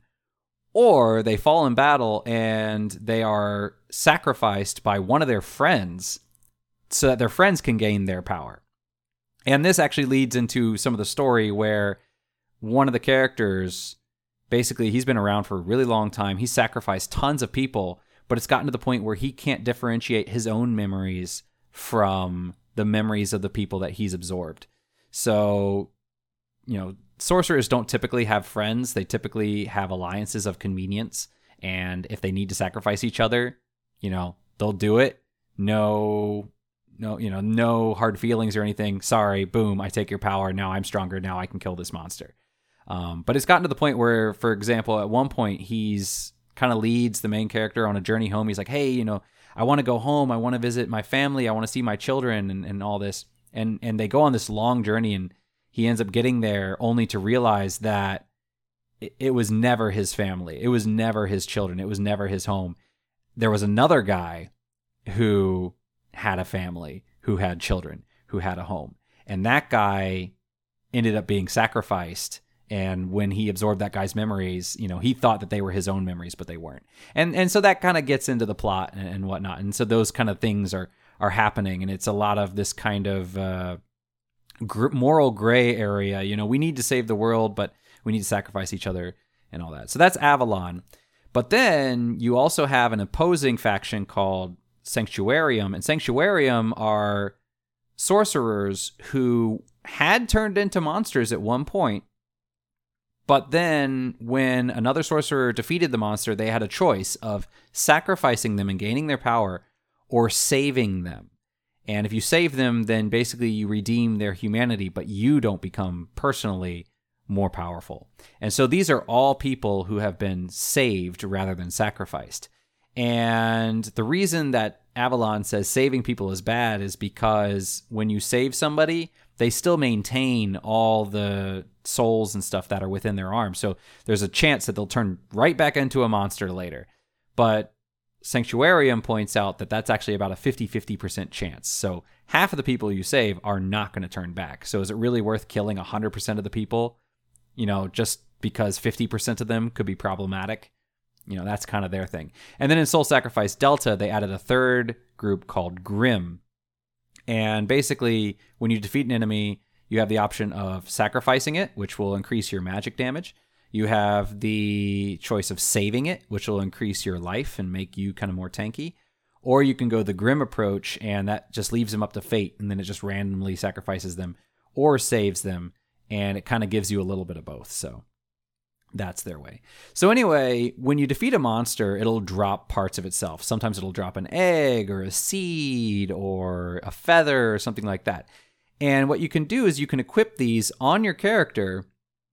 or they fall in battle and they are sacrificed by one of their friends so that their friends can gain their power. And this actually leads into some of the story where one of the characters, basically he's been around for a really long time. He's sacrificed tons of people, but it's gotten to the point where he can't differentiate his own memories from the memories of the people that he's absorbed. So, you know, sorcerers don't typically have friends. They typically have alliances of convenience. And if they need to sacrifice each other, you know, they'll do it. No, no, you know, no hard feelings or anything. Sorry, boom, I take your power. Now I'm stronger. Now I can kill this monster. Um, but it's gotten to the point where, for example, at one point, he's kind of leads the main character on a journey home. He's like, hey, you know, I want to go home. I want to visit my family. I want to see my children and, and all this. And, and they go on this long journey, and he ends up getting there only to realize that it, it was never his family. It was never his children. It was never his home. There was another guy who had a family, who had children, who had a home. And that guy ended up being sacrificed. And when he absorbed that guy's memories, you know, he thought that they were his own memories, but they weren't. And and so that kind of gets into the plot and, and whatnot. And so those kind of things are are happening. And it's a lot of this kind of uh, gr- moral gray area. You know, we need to save the world, but we need to sacrifice each other and all that. So that's Avalon. But then you also have an opposing faction called Sanctuarium. And Sanctuarium are sorcerers who had turned into monsters at one point. But then when another sorcerer defeated the monster, they had a choice of sacrificing them and gaining their power or saving them. And if you save them, then basically you redeem their humanity, but you don't become personally more powerful. And so these are all people who have been saved rather than sacrificed. And the reason that Avalon says saving people is bad is because when you save somebody, they still maintain all the souls and stuff that are within their arms. So there's a chance that they'll turn right back into a monster later. But Sanctuarium points out that that's actually about a fifty-fifty percent chance. So half of the people you save are not going to turn back. So is it really worth killing one hundred percent of the people, you know, just because fifty percent of them could be problematic? You know, that's kind of their thing. And then in Soul Sacrifice Delta, they added a third group called Grim. And basically, when you defeat an enemy, you have the option of sacrificing it, which will increase your magic damage. You have the choice of saving it, which will increase your life and make you kind of more tanky. Or you can go the Grim approach, and that just leaves them up to fate, and then it just randomly sacrifices them or saves them, and it kind of gives you a little bit of both. So that's their way. So anyway, when you defeat a monster, it'll drop parts of itself. Sometimes it'll drop an egg or a seed or a feather or something like that. And what you can do is you can equip these on your character,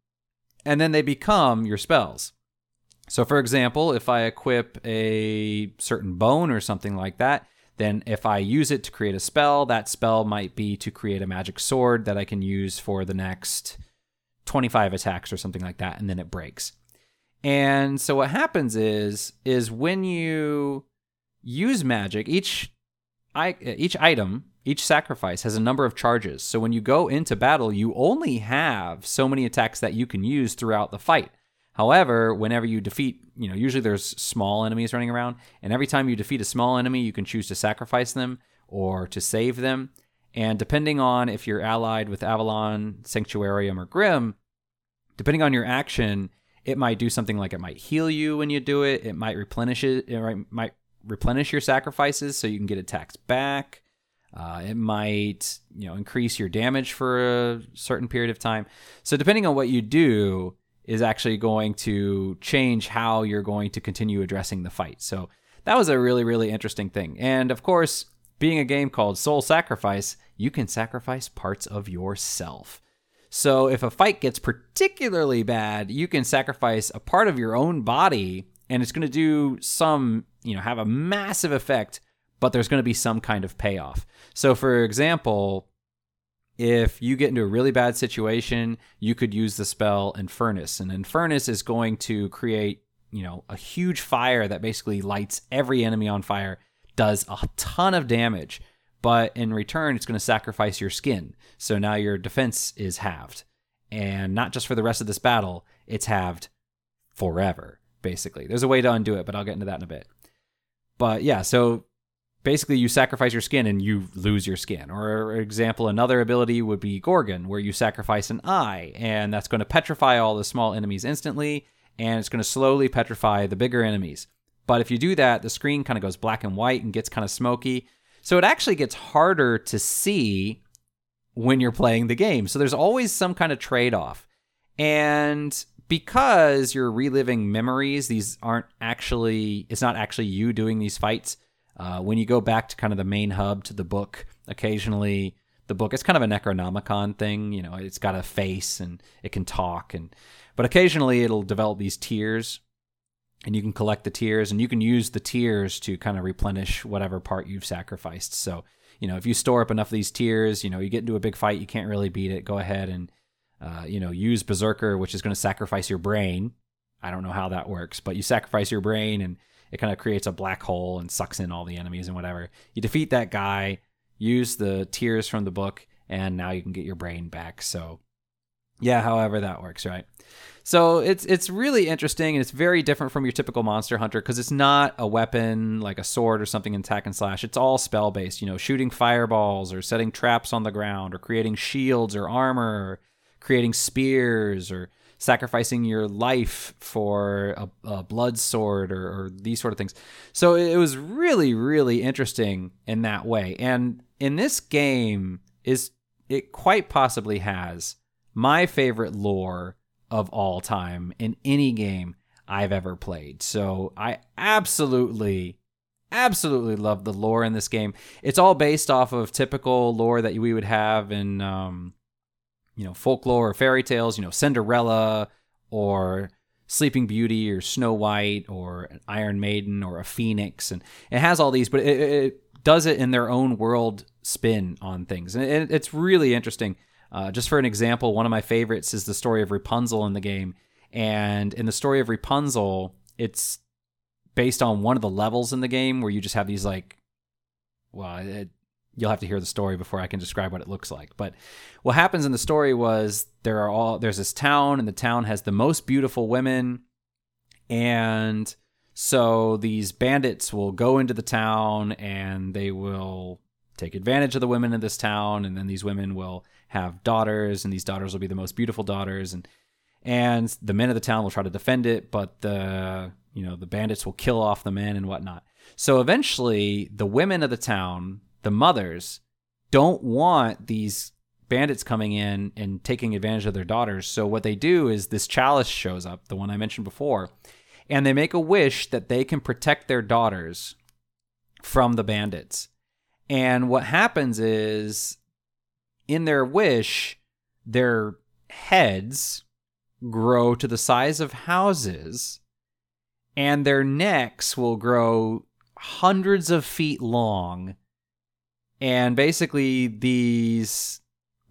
and then they become your spells. So for example, if I equip a certain bone or something like that, then if I use it to create a spell, that spell might be to create a magic sword that I can use for the next twenty-five attacks or something like that, and then it breaks. And so what happens is, is when you use magic, each, each item, each sacrifice has a number of charges. So when you go into battle, you only have so many attacks that you can use throughout the fight. However, whenever you defeat, you know, usually there's small enemies running around, and every time you defeat a small enemy, you can choose to sacrifice them or to save them. And depending on if you're allied with Avalon, Sanctuarium, or Grim, depending on your action, it might do something like it might heal you when you do it. It might replenish it. It might replenish your sacrifices so you can get attacks back. Uh, it might, you know, increase your damage for a certain period of time. So depending on what you do is actually going to change how you're going to continue addressing the fight. So that was a really, really interesting thing. And of course, being a game called Soul Sacrifice, you can sacrifice parts of yourself. So if a fight gets particularly bad, you can sacrifice a part of your own body, and it's going to do some, you know, have a massive effect, but there's going to be some kind of payoff. So for example, if you get into a really bad situation, you could use the spell Infernus. And Infernus is going to create, you know, a huge fire that basically lights every enemy on fire, does a ton of damage, but in return, it's going to sacrifice your skin. So now your defense is halved. And not just for the rest of this battle, it's halved forever, basically. There's a way to undo it, but I'll get into that in a bit. But yeah, so basically you sacrifice your skin and you lose your skin. Or, for example, another ability would be Gorgon, where you sacrifice an eye, and that's going to petrify all the small enemies instantly, and it's going to slowly petrify the bigger enemies. But if you do that, the screen kind of goes black and white and gets kind of smoky. So it actually gets harder to see when you're playing the game. So there's always some kind of trade-off. And because you're reliving memories, these aren't actually, it's not actually you doing these fights. Uh, when you go back to kind of the main hub, to the book, occasionally the book, it's kind of a Necronomicon thing. You know, it's got a face and it can talk. and But occasionally it'll develop these tiers, and you can collect the tiers, and you can use the tiers to kind of replenish whatever part you've sacrificed. So, you know, if you store up enough of these tiers, you know, you get into a big fight, you can't really beat it, go ahead and, uh, you know, use Berserker, which is going to sacrifice your brain. I don't know how that works, but you sacrifice your brain, and it kind of creates a black hole and sucks in all the enemies and whatever. You defeat that guy, use the tiers from the book, and now you can get your brain back. So, yeah, however that works, right? So it's it's really interesting, and it's very different from your typical Monster Hunter because it's not a weapon like a sword or something in attack and slash. It's all spell-based, you know, shooting fireballs or setting traps on the ground or creating shields or armor or creating spears or sacrificing your life for a, a blood sword or, or these sort of things. So it was really, really interesting in that way. And in this game, is it quite possibly has my favorite lore of all time in any game I've ever played. So I absolutely, absolutely love the lore in this game. It's all based off of typical lore that we would have in, um, you know, folklore or fairy tales, you know, Cinderella or Sleeping Beauty or Snow White or an Iron Maiden or a Phoenix. And it has all these, but it, it does it in their own world spin on things. And it, it's really interesting. Uh, just for an example, one of my favorites is the story of Rapunzel in the game. And in the story of Rapunzel, it's based on one of the levels in the game where you just have these like, well, it, you'll have to hear the story before I can describe what it looks like. But what happens in the story was there are all there's this town, and the town has the most beautiful women. And so these bandits will go into the town and they will take advantage of the women in this town. And then these women will have daughters, and these daughters will be the most beautiful daughters. And and the men of the town will try to defend it, but the you know the bandits will kill off the men and whatnot. So eventually, the women of the town, the mothers, don't want these bandits coming in and taking advantage of their daughters. So what they do is this chalice shows up, the one I mentioned before, and they make a wish that they can protect their daughters from the bandits. And what happens is, in their wish, their heads grow to the size of houses, and their necks will grow hundreds of feet long. And basically, these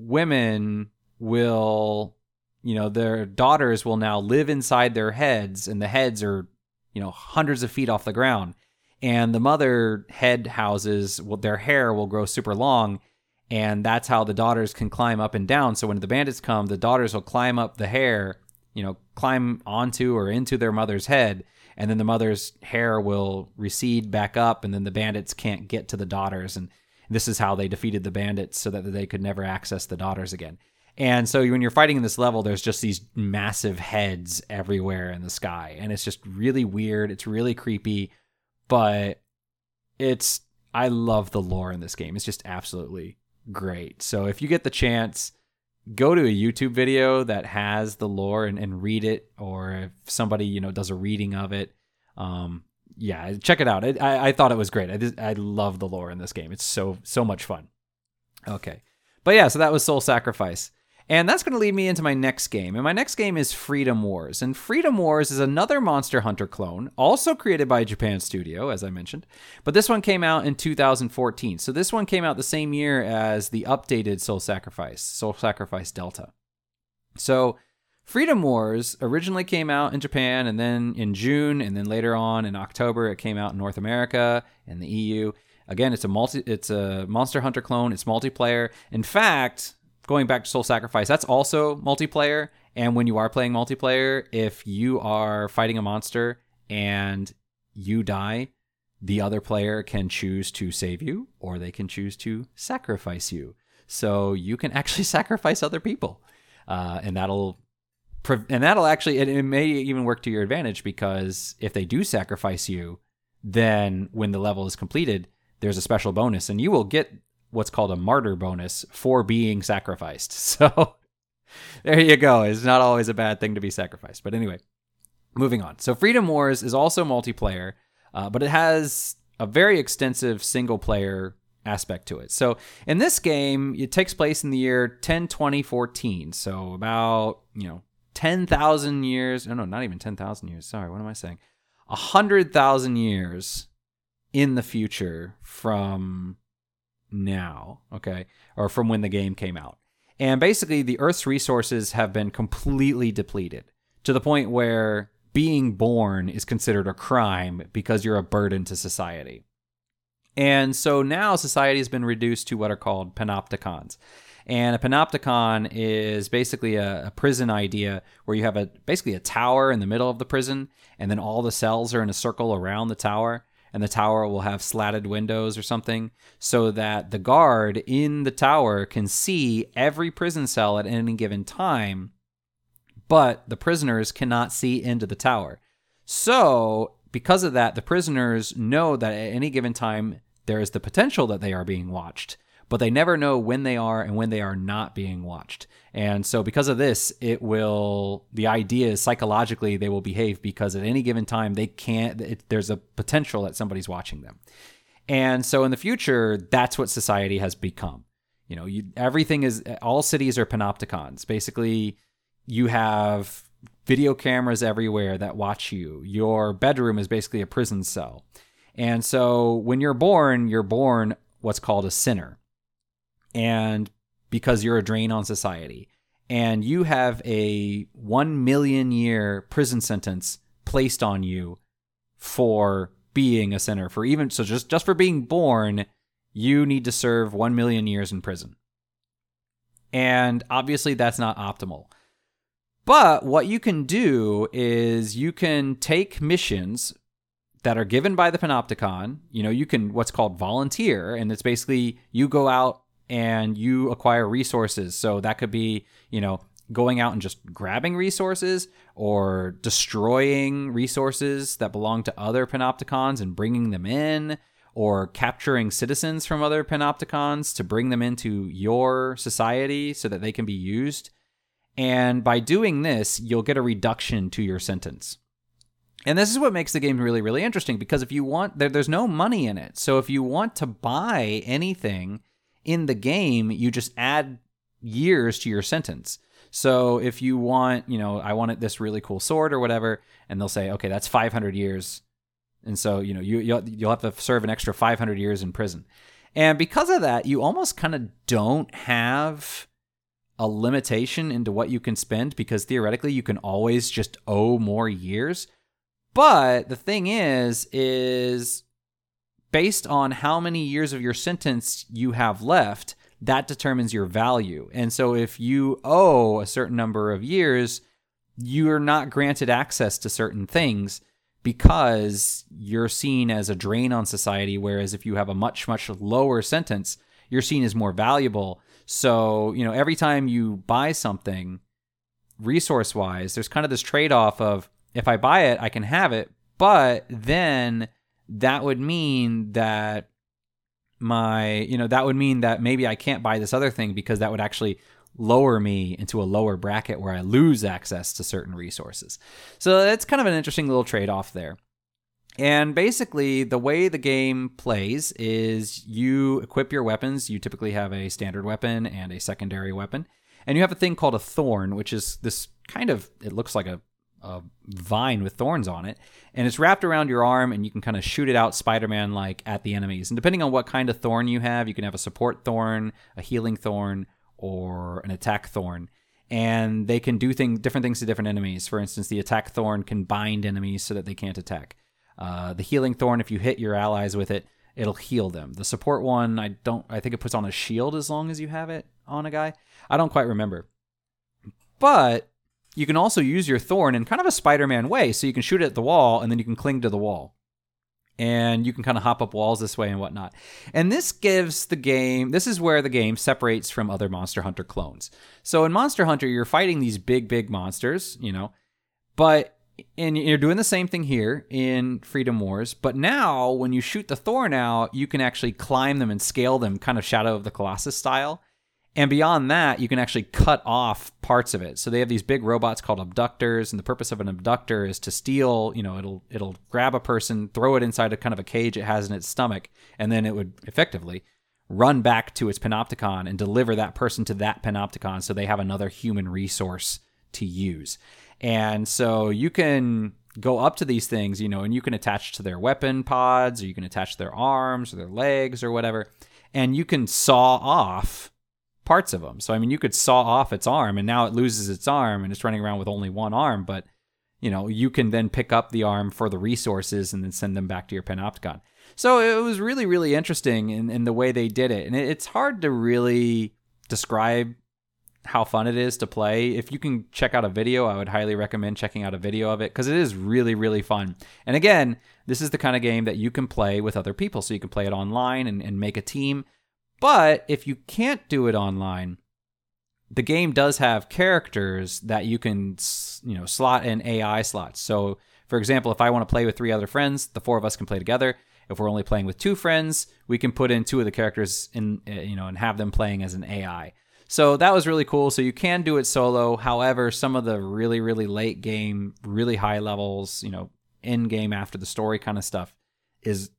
women will, you know, their daughters will now live inside their heads, and the heads are, you know, hundreds of feet off the ground. And the mother head houses, well, their hair will grow super long, and that's how the daughters can climb up and down. So when the bandits come, the daughters will climb up the hair, you know, climb onto or into their mother's head, and then the mother's hair will recede back up, and then the bandits can't get to the daughters. And this is how they defeated the bandits, so that they could never access the daughters again. And so when you're fighting in this level, there's just these massive heads everywhere in the sky. And it's just really weird. It's really creepy, but it's, I love the lore in this game. It's just absolutely great. So if you get the chance, go to a YouTube video that has the lore and, and read it, or if somebody, you know, does a reading of it. Um, yeah, check it out. It, I, I thought it was great. I just, I love the lore in this game. It's so, so much fun. Okay. But yeah, so that was Soul Sacrifice. And that's going to lead me into my next game. And my next game is Freedom Wars. And Freedom Wars is another Monster Hunter clone, also created by Japan Studio, as I mentioned. But this one came out in two thousand fourteen. So this one came out the same year as the updated Soul Sacrifice, Soul Sacrifice Delta. So Freedom Wars originally came out in Japan, and then in June, and then later on in October, it came out in North America and the E U. Again, it's a multi, it's a Monster Hunter clone. It's multiplayer. In fact, going back to Soul Sacrifice, that's also multiplayer. And when you are playing multiplayer, if you are fighting a monster and you die, the other player can choose to save you, or they can choose to sacrifice you. So you can actually sacrifice other people, uh, and that'll and that'll actually it, it may even work to your advantage, because if they do sacrifice you, then when the level is completed, there's a special bonus, and you will get what's called a martyr bonus for being sacrificed. So there you go. It's not always a bad thing to be sacrificed. But anyway, moving on. So Freedom Wars is also multiplayer, uh, but it has a very extensive single player aspect to it. So in this game, it takes place in the year ten twenty fourteen. So about, you know, ten thousand years. No, no, not even ten thousand years. Sorry, what am I saying? one hundred thousand years in the future from now, okay, or from when the game came out. And basically, the Earth's resources have been completely depleted to the point where being born is considered a crime because you're a burden to society. And so now society has been reduced to what are called panopticons. And a panopticon is basically a, a prison idea where you have a basically a tower in the middle of the prison, and then all the cells are in a circle around the tower. And the tower will have slatted windows or something, so that the guard in the tower can see every prison cell at any given time, but the prisoners cannot see into the tower. So because of that, the prisoners know that at any given time, there is the potential that they are being watched, but they never know when they are and when they are not being watched. And so because of this, it will, the idea is psychologically they will behave, because at any given time they can't, it, there's a potential that somebody's watching them. And so in the future, that's what society has become. You know, you, everything is, all cities are panopticons. Basically, you have video cameras everywhere that watch you. Your bedroom is basically a prison cell. And so when you're born, you're born what's called a sinner. And because you're a drain on society, and you have a one million year prison sentence placed on you for being a sinner, for even so just just for being born, you need to serve one million years in prison. And obviously that's not optimal. But what you can do is you can take missions that are given by the Panopticon. You know, you can what's called volunteer, and it's basically you go out and you acquire resources. So that could be, you know, going out and just grabbing resources, or destroying resources that belong to other Panopticons and bringing them in, or capturing citizens from other Panopticons to bring them into your society so that they can be used. And by doing this, you'll get a reduction to your sentence. And this is what makes the game really, really interesting, because if you want, there, there's no money in it. So if you want to buy anything in the game, you just add years to your sentence. So if you want, you know, I wanted this really cool sword or whatever, and they'll say, okay, that's five hundred years. And so, you know, you, you'll, you'll have to serve an extra five hundred years in prison. And because of that, you almost kind of don't have a limitation into what you can spend, because theoretically you can always just owe more years. But the thing is, is based on how many years of your sentence you have left, that determines your value. And so if you owe a certain number of years, you're not granted access to certain things because you're seen as a drain on society. Whereas if you have a much, much lower sentence, you're seen as more valuable. So, you know, every time you buy something resource-wise, there's kind of this trade-off of, if I buy it, I can have it, but then that would mean that my, you know, that would mean that maybe I can't buy this other thing, because that would actually lower me into a lower bracket where I lose access to certain resources. So it's kind of an interesting little trade-off there. And basically, the way the game plays is you equip your weapons. You typically have a standard weapon and a secondary weapon. And you have a thing called a thorn, which is this kind of, it looks like a, a vine with thorns on it. And it's wrapped around your arm, and you can kind of shoot it out Spider-Man-like at the enemies. And depending on what kind of thorn you have, you can have a support thorn, a healing thorn, or an attack thorn. And they can do thing, different things to different enemies. For instance, the attack thorn can bind enemies so that they can't attack. Uh, the healing thorn, if you hit your allies with it, it'll heal them. The support one, I don't, I think it puts on a shield as long as you have it on a guy. I don't quite remember. But you can also use your thorn in kind of a Spider-Man way. So you can shoot it at the wall, and then you can cling to the wall. And you can kind of hop up walls this way and whatnot. And this gives the game, this is where the game separates from other Monster Hunter clones. So in Monster Hunter, you're fighting these big, big monsters, you know, but and you're doing the same thing here in Freedom Wars. But now when you shoot the thorn out, you can actually climb them and scale them, kind of Shadow of the Colossus style. And beyond that, you can actually cut off parts of it. So they have these big robots called abductors, and the purpose of an abductor is to steal, you know, it'll it'll grab a person, throw it inside a kind of a cage it has in its stomach, and then it would effectively run back to its Panopticon and deliver that person to that Panopticon so they have another human resource to use. And so you can go up to these things, you know, and you can attach to their weapon pods, or you can attach to their arms or their legs or whatever, and you can saw off parts of them. So, I mean, you could saw off its arm, and now it loses its arm and it's running around with only one arm, but, you know, you can then pick up the arm for the resources and then send them back to your Panopticon. So it was really, really interesting in, in the way they did it. And it, it's hard to really describe how fun it is to play. If you can check out a video, I would highly recommend checking out a video of it, because it is really, really fun. And again, this is the kind of game that you can play with other people. So you can play it online and, and make a team. But if you can't do it online, the game does have characters that you can, you know, slot in A I slots. So, for example, if I want to play with three other friends, the four of us can play together. If we're only playing with two friends, we can put in two of the characters in, you know, and have them playing as an A I. So that was really cool. So you can do it solo. However, some of the really, really late game, really high levels, you know, in game after the story kind of stuff is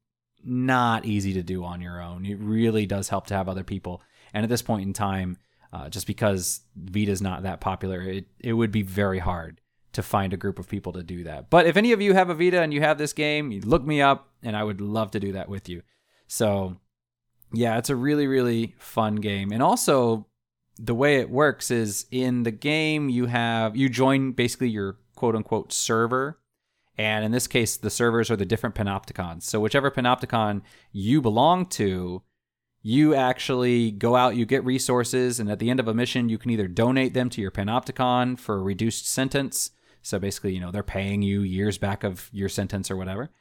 not easy to do on your own. It really does help to have other people. And at this point in time, uh, just because Vita's not that popular, it, it would be very hard to find a group of people to do that. But if any of you have a Vita and you have this game, you look me up and I would love to do that with you. So yeah, it's a really, really fun game. And also, the way it works is in the game, you have, you join basically your quote unquote server. And in this case, the servers are the different panopticons. So whichever panopticon you belong to, you actually go out, you get resources, and at the end of a mission, you can either donate them to your panopticon for a reduced sentence. So basically, you know, they're paying you years back of your sentence or whatever.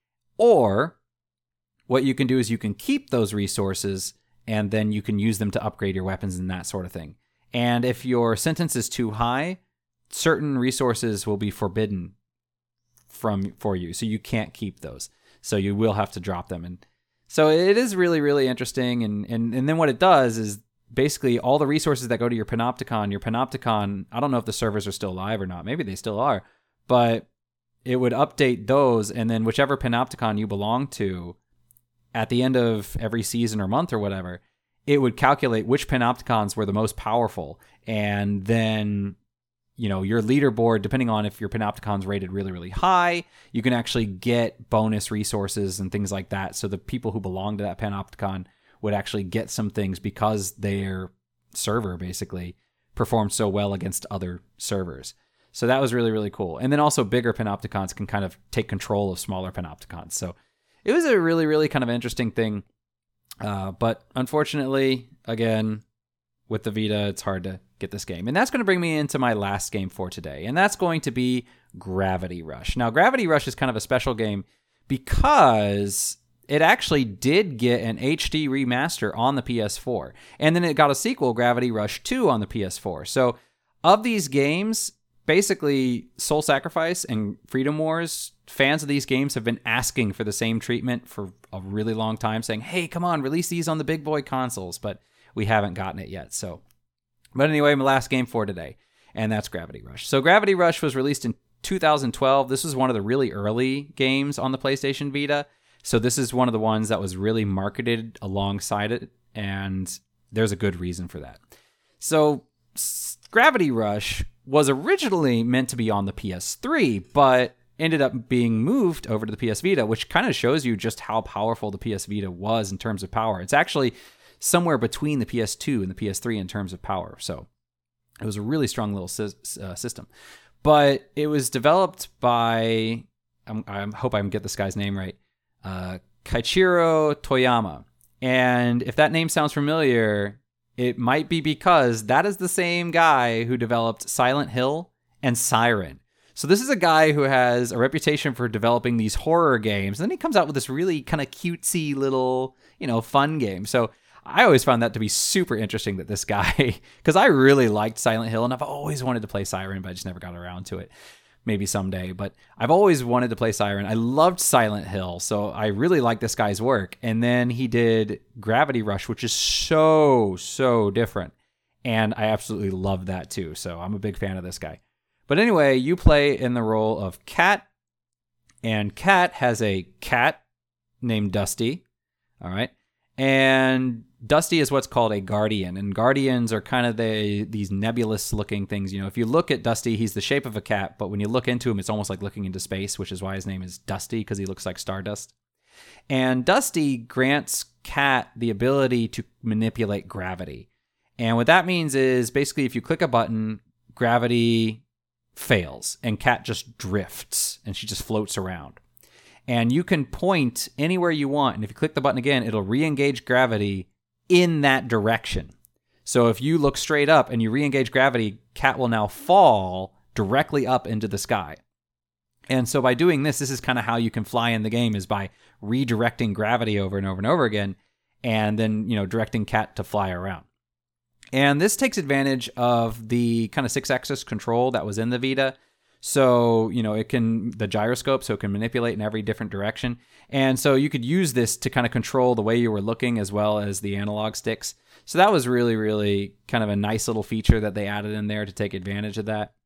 Or what you can do is you can keep those resources, and then you can use them to upgrade your weapons and that sort of thing. And if your sentence is too high, certain resources will be forbidden from for you, so you can't keep those. So you will have to drop them. And so it is really, really interesting. And and and then what it does is basically all the resources that go to your panopticon, your panopticon, I don't know if the servers are still alive or not. Maybe they still are, but it would update those, and then whichever panopticon you belong to, at the end of every season or month or whatever, it would calculate which panopticons were the most powerful, and then, you know, your leaderboard, depending on if your panopticon's rated really, really high, you can actually get bonus resources and things like that. So the people who belong to that panopticon would actually get some things because their server basically performed so well against other servers. So that was really, really cool. And then also bigger panopticons can kind of take control of smaller panopticons. So it was a really, really kind of interesting thing. Uh, but unfortunately, again, with the Vita, it's hard to get this game. And that's going to bring me into my last game for today. And that's going to be Gravity Rush. Now, Gravity Rush is kind of a special game because it actually did get an H D remaster on the P S four. And then it got a sequel, Gravity Rush two, on the P S four. So of these games, basically Soul Sacrifice and Freedom Wars, fans of these games have been asking for the same treatment for a really long time, saying, hey, come on, release these on the big boy consoles. But we haven't gotten it yet. So, but anyway, my last game for today, and that's Gravity Rush. So Gravity Rush was released in two thousand twelve. This was one of the really early games on the PlayStation Vita. So this is one of the ones that was really marketed alongside it, and there's a good reason for that. So Gravity Rush was originally meant to be on the P S three, but ended up being moved over to the P S Vita, which kind of shows you just how powerful the P S Vita was in terms of power. It's actually somewhere between the P S two and the P S three in terms of power. So it was a really strong little sy- uh, system. But it was developed by, I'm, I hope I can get this guy's name right, uh, Keiichiro Toyama. And if that name sounds familiar, it might be because that is the same guy who developed Silent Hill and Siren. So this is a guy who has a reputation for developing these horror games. And then he comes out with this really kind of cutesy little, you know, fun game. So I always found that to be super interesting that this guy, because I really liked Silent Hill and I've always wanted to play Siren, but I just never got around to it. Maybe someday, but I've always wanted to play Siren. I loved Silent Hill, so I really liked this guy's work. And then he did Gravity Rush, which is so, so different. And I absolutely love that too. So I'm a big fan of this guy. But anyway, you play in the role of Cat, and Cat has a cat named Dusty. All right. And Dusty is what's called a guardian, and guardians are kind of the these nebulous looking things. You know, if you look at Dusty, he's the shape of a cat, but when you look into him, it's almost like looking into space, which is why his name is Dusty, because he looks like stardust. And Dusty grants Cat the ability to manipulate gravity. And what that means is basically if you click a button, gravity fails and Cat just drifts and she just floats around. And you can point anywhere you want, and if you click the button again, it'll re-engage gravity in that direction. So if you look straight up and you re-engage gravity, Cat will now fall directly up into the sky. And so by doing this, this is kind of how you can fly in the game, is by redirecting gravity over and over and over again, and then, you know, directing Cat to fly around. And this takes advantage of the kind of six-axis control that was in the Vita. So, you know, it can, the gyroscope, so it can manipulate in every different direction. And so you could use this to kind of control the way you were looking as well as the analog sticks. So that was really, really kind of a nice little feature that they added in there to take advantage of that.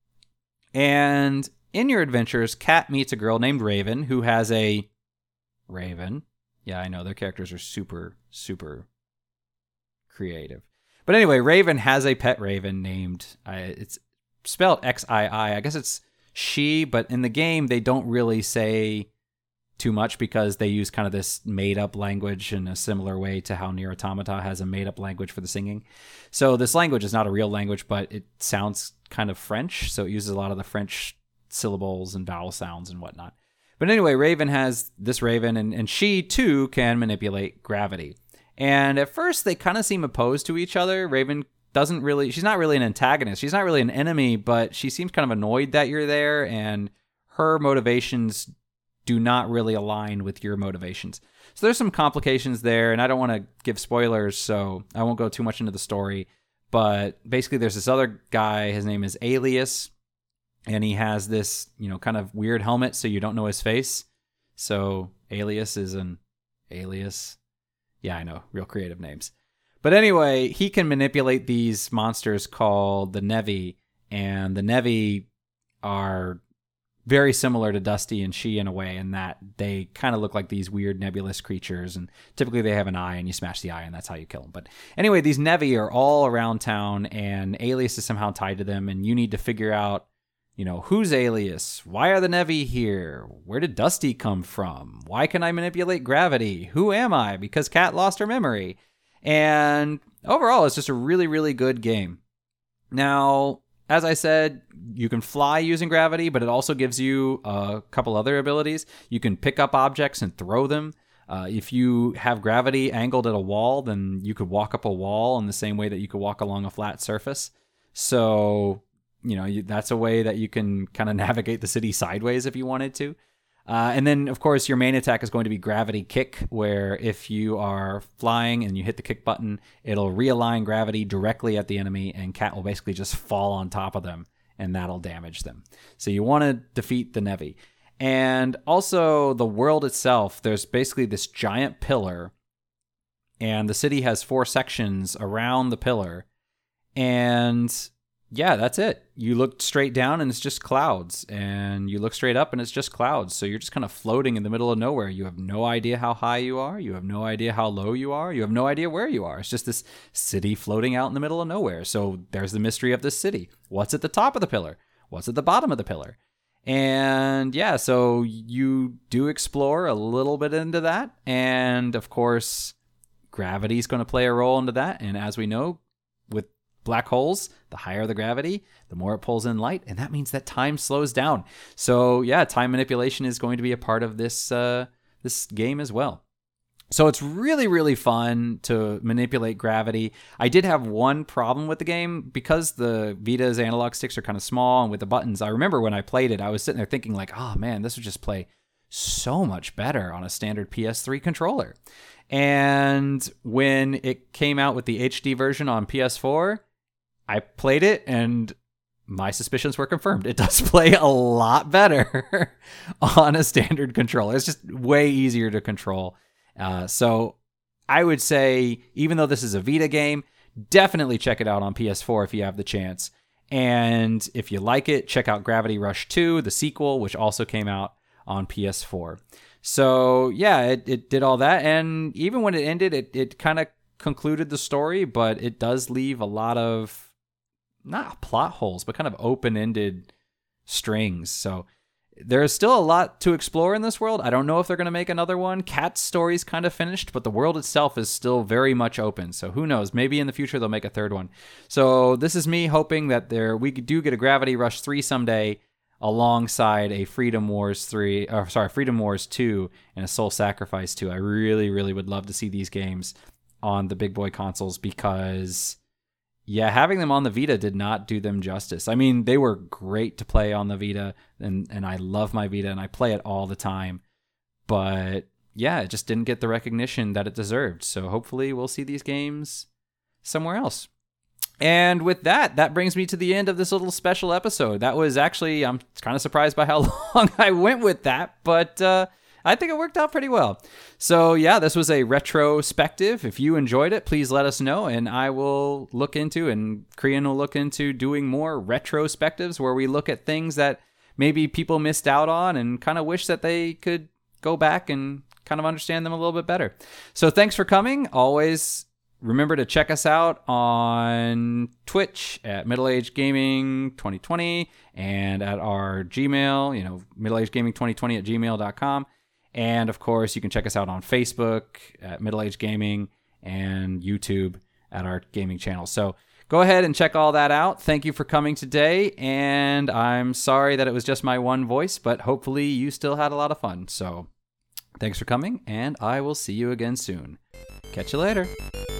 And in your adventures, Cat meets a girl named Raven who has a Raven. Yeah, I know their characters are super, super creative. But anyway, Raven has a pet raven named, uh, it's spelled X I I. I guess it's she, but in the game, they don't really say too much because they use kind of this made-up language in a similar way to how Nier Automata has a made-up language for the singing. So this language is not a real language, but it sounds kind of French, so it uses a lot of the French syllables and vowel sounds and whatnot. But anyway, Raven has this Raven, and, and she, too, can manipulate gravity. And at first, they kind of seem opposed to each other. Raven doesn't really... She's not really an antagonist. She's not really an enemy, but she seems kind of annoyed that you're there, and her motivations do not really align with your motivations. So there's some complications there, and I don't want to give spoilers, so I won't go too much into the story. But basically, there's this other guy. His name is Alias, and he has this, you know, kind of weird helmet, so you don't know his face. So Alias is an alias. Yeah, I know, real creative names. But anyway, he can manipulate these monsters called the Nevi, and the Nevi are very similar to Dusty and She in a way, in that they kind of look like these weird nebulous creatures, and typically they have an eye, and you smash the eye, and that's how you kill them. But anyway, these Nevi are all around town, and Alias is somehow tied to them, and you need to figure out, you know, who's Alias? Why are the Nevi here? Where did Dusty come from? Why can I manipulate gravity? Who am I? Because Cat lost her memory. And overall, it's just a really, really good game. Now, as I said, you can fly using gravity, but it also gives you a couple other abilities. You can pick up objects and throw them. Uh, if you have gravity angled at a wall, then you could walk up a wall in the same way that you could walk along a flat surface. So, you know, you, that's a way that you can kind of navigate the city sideways if you wanted to. Uh, and then, of course, your main attack is going to be Gravity Kick, where if you are flying and you hit the kick button, it'll realign gravity directly at the enemy, and Cat will basically just fall on top of them, and that'll damage them. So you want to defeat the Nevi. And also, the world itself, there's basically this giant pillar, and the city has four sections around the pillar. And yeah, that's it. You look straight down and it's just clouds, and you look straight up and it's just clouds. So you're just kind of floating in the middle of nowhere. You have no idea how high you are. You have no idea how low you are. You have no idea where you are. It's just this city floating out in the middle of nowhere. So there's the mystery of this city. What's at the top of the pillar? What's at the bottom of the pillar? And yeah, so you do explore a little bit into that. And of course, gravity is going to play a role into that. And as we know, with black holes, the higher the gravity, the more it pulls in light, and that means that time slows down. So yeah, time manipulation is going to be a part of this uh, this game as well. So it's really, really fun to manipulate gravity. I did have one problem with the game because the Vita's analog sticks are kind of small, and with the buttons, I remember when I played it, I was sitting there thinking like, oh man, this would just play so much better on a standard P S three controller. And when it came out with the H D version on P S four, I played it, and my suspicions were confirmed. It does play a lot better on a standard controller. It's just way easier to control. Uh, so I would say, even though this is a Vita game, definitely check it out on P S four if you have the chance. And if you like it, check out Gravity Rush two, the sequel, which also came out on P S four. So yeah, it, it did all that. And even when it ended, it, it kind of concluded the story, but it does leave a lot of, not plot holes, but kind of open-ended strings. So there's still a lot to explore in this world. I don't know if they're going to make another one. Cat's story's kind of finished, but the world itself is still very much open. So who knows? Maybe in the future they'll make a third one. So this is me hoping that there we do get a Gravity Rush three someday, alongside a Freedom Wars three, or sorry, Freedom Wars two and a Soul Sacrifice two. I really, really would love to see these games on the big boy consoles, because yeah, having them on the Vita did not do them justice. I mean, they were great to play on the Vita, and, and I love my Vita, and I play it all the time. But yeah, it just didn't get the recognition that it deserved. So hopefully we'll see these games somewhere else. And with that, that brings me to the end of this little special episode. That was actually, I'm kind of surprised by how long I went with that, but uh, I think it worked out pretty well. So yeah, this was a retrospective. If you enjoyed it, please let us know, and I will look into, and Kriyan will look into doing more retrospectives where we look at things that maybe people missed out on and kind of wish that they could go back and kind of understand them a little bit better. So thanks for coming. Always remember to check us out on Twitch at Middle Age Gaming twenty twenty, and at our Gmail, you know, middle age gaming twenty twenty at gmail dot com. And of course, you can check us out on Facebook at Middle Age Gaming and YouTube at our gaming channel. So go ahead and check all that out. Thank you for coming today. And I'm sorry that it was just my one voice, but hopefully you still had a lot of fun. So thanks for coming, and I will see you again soon. Catch you later.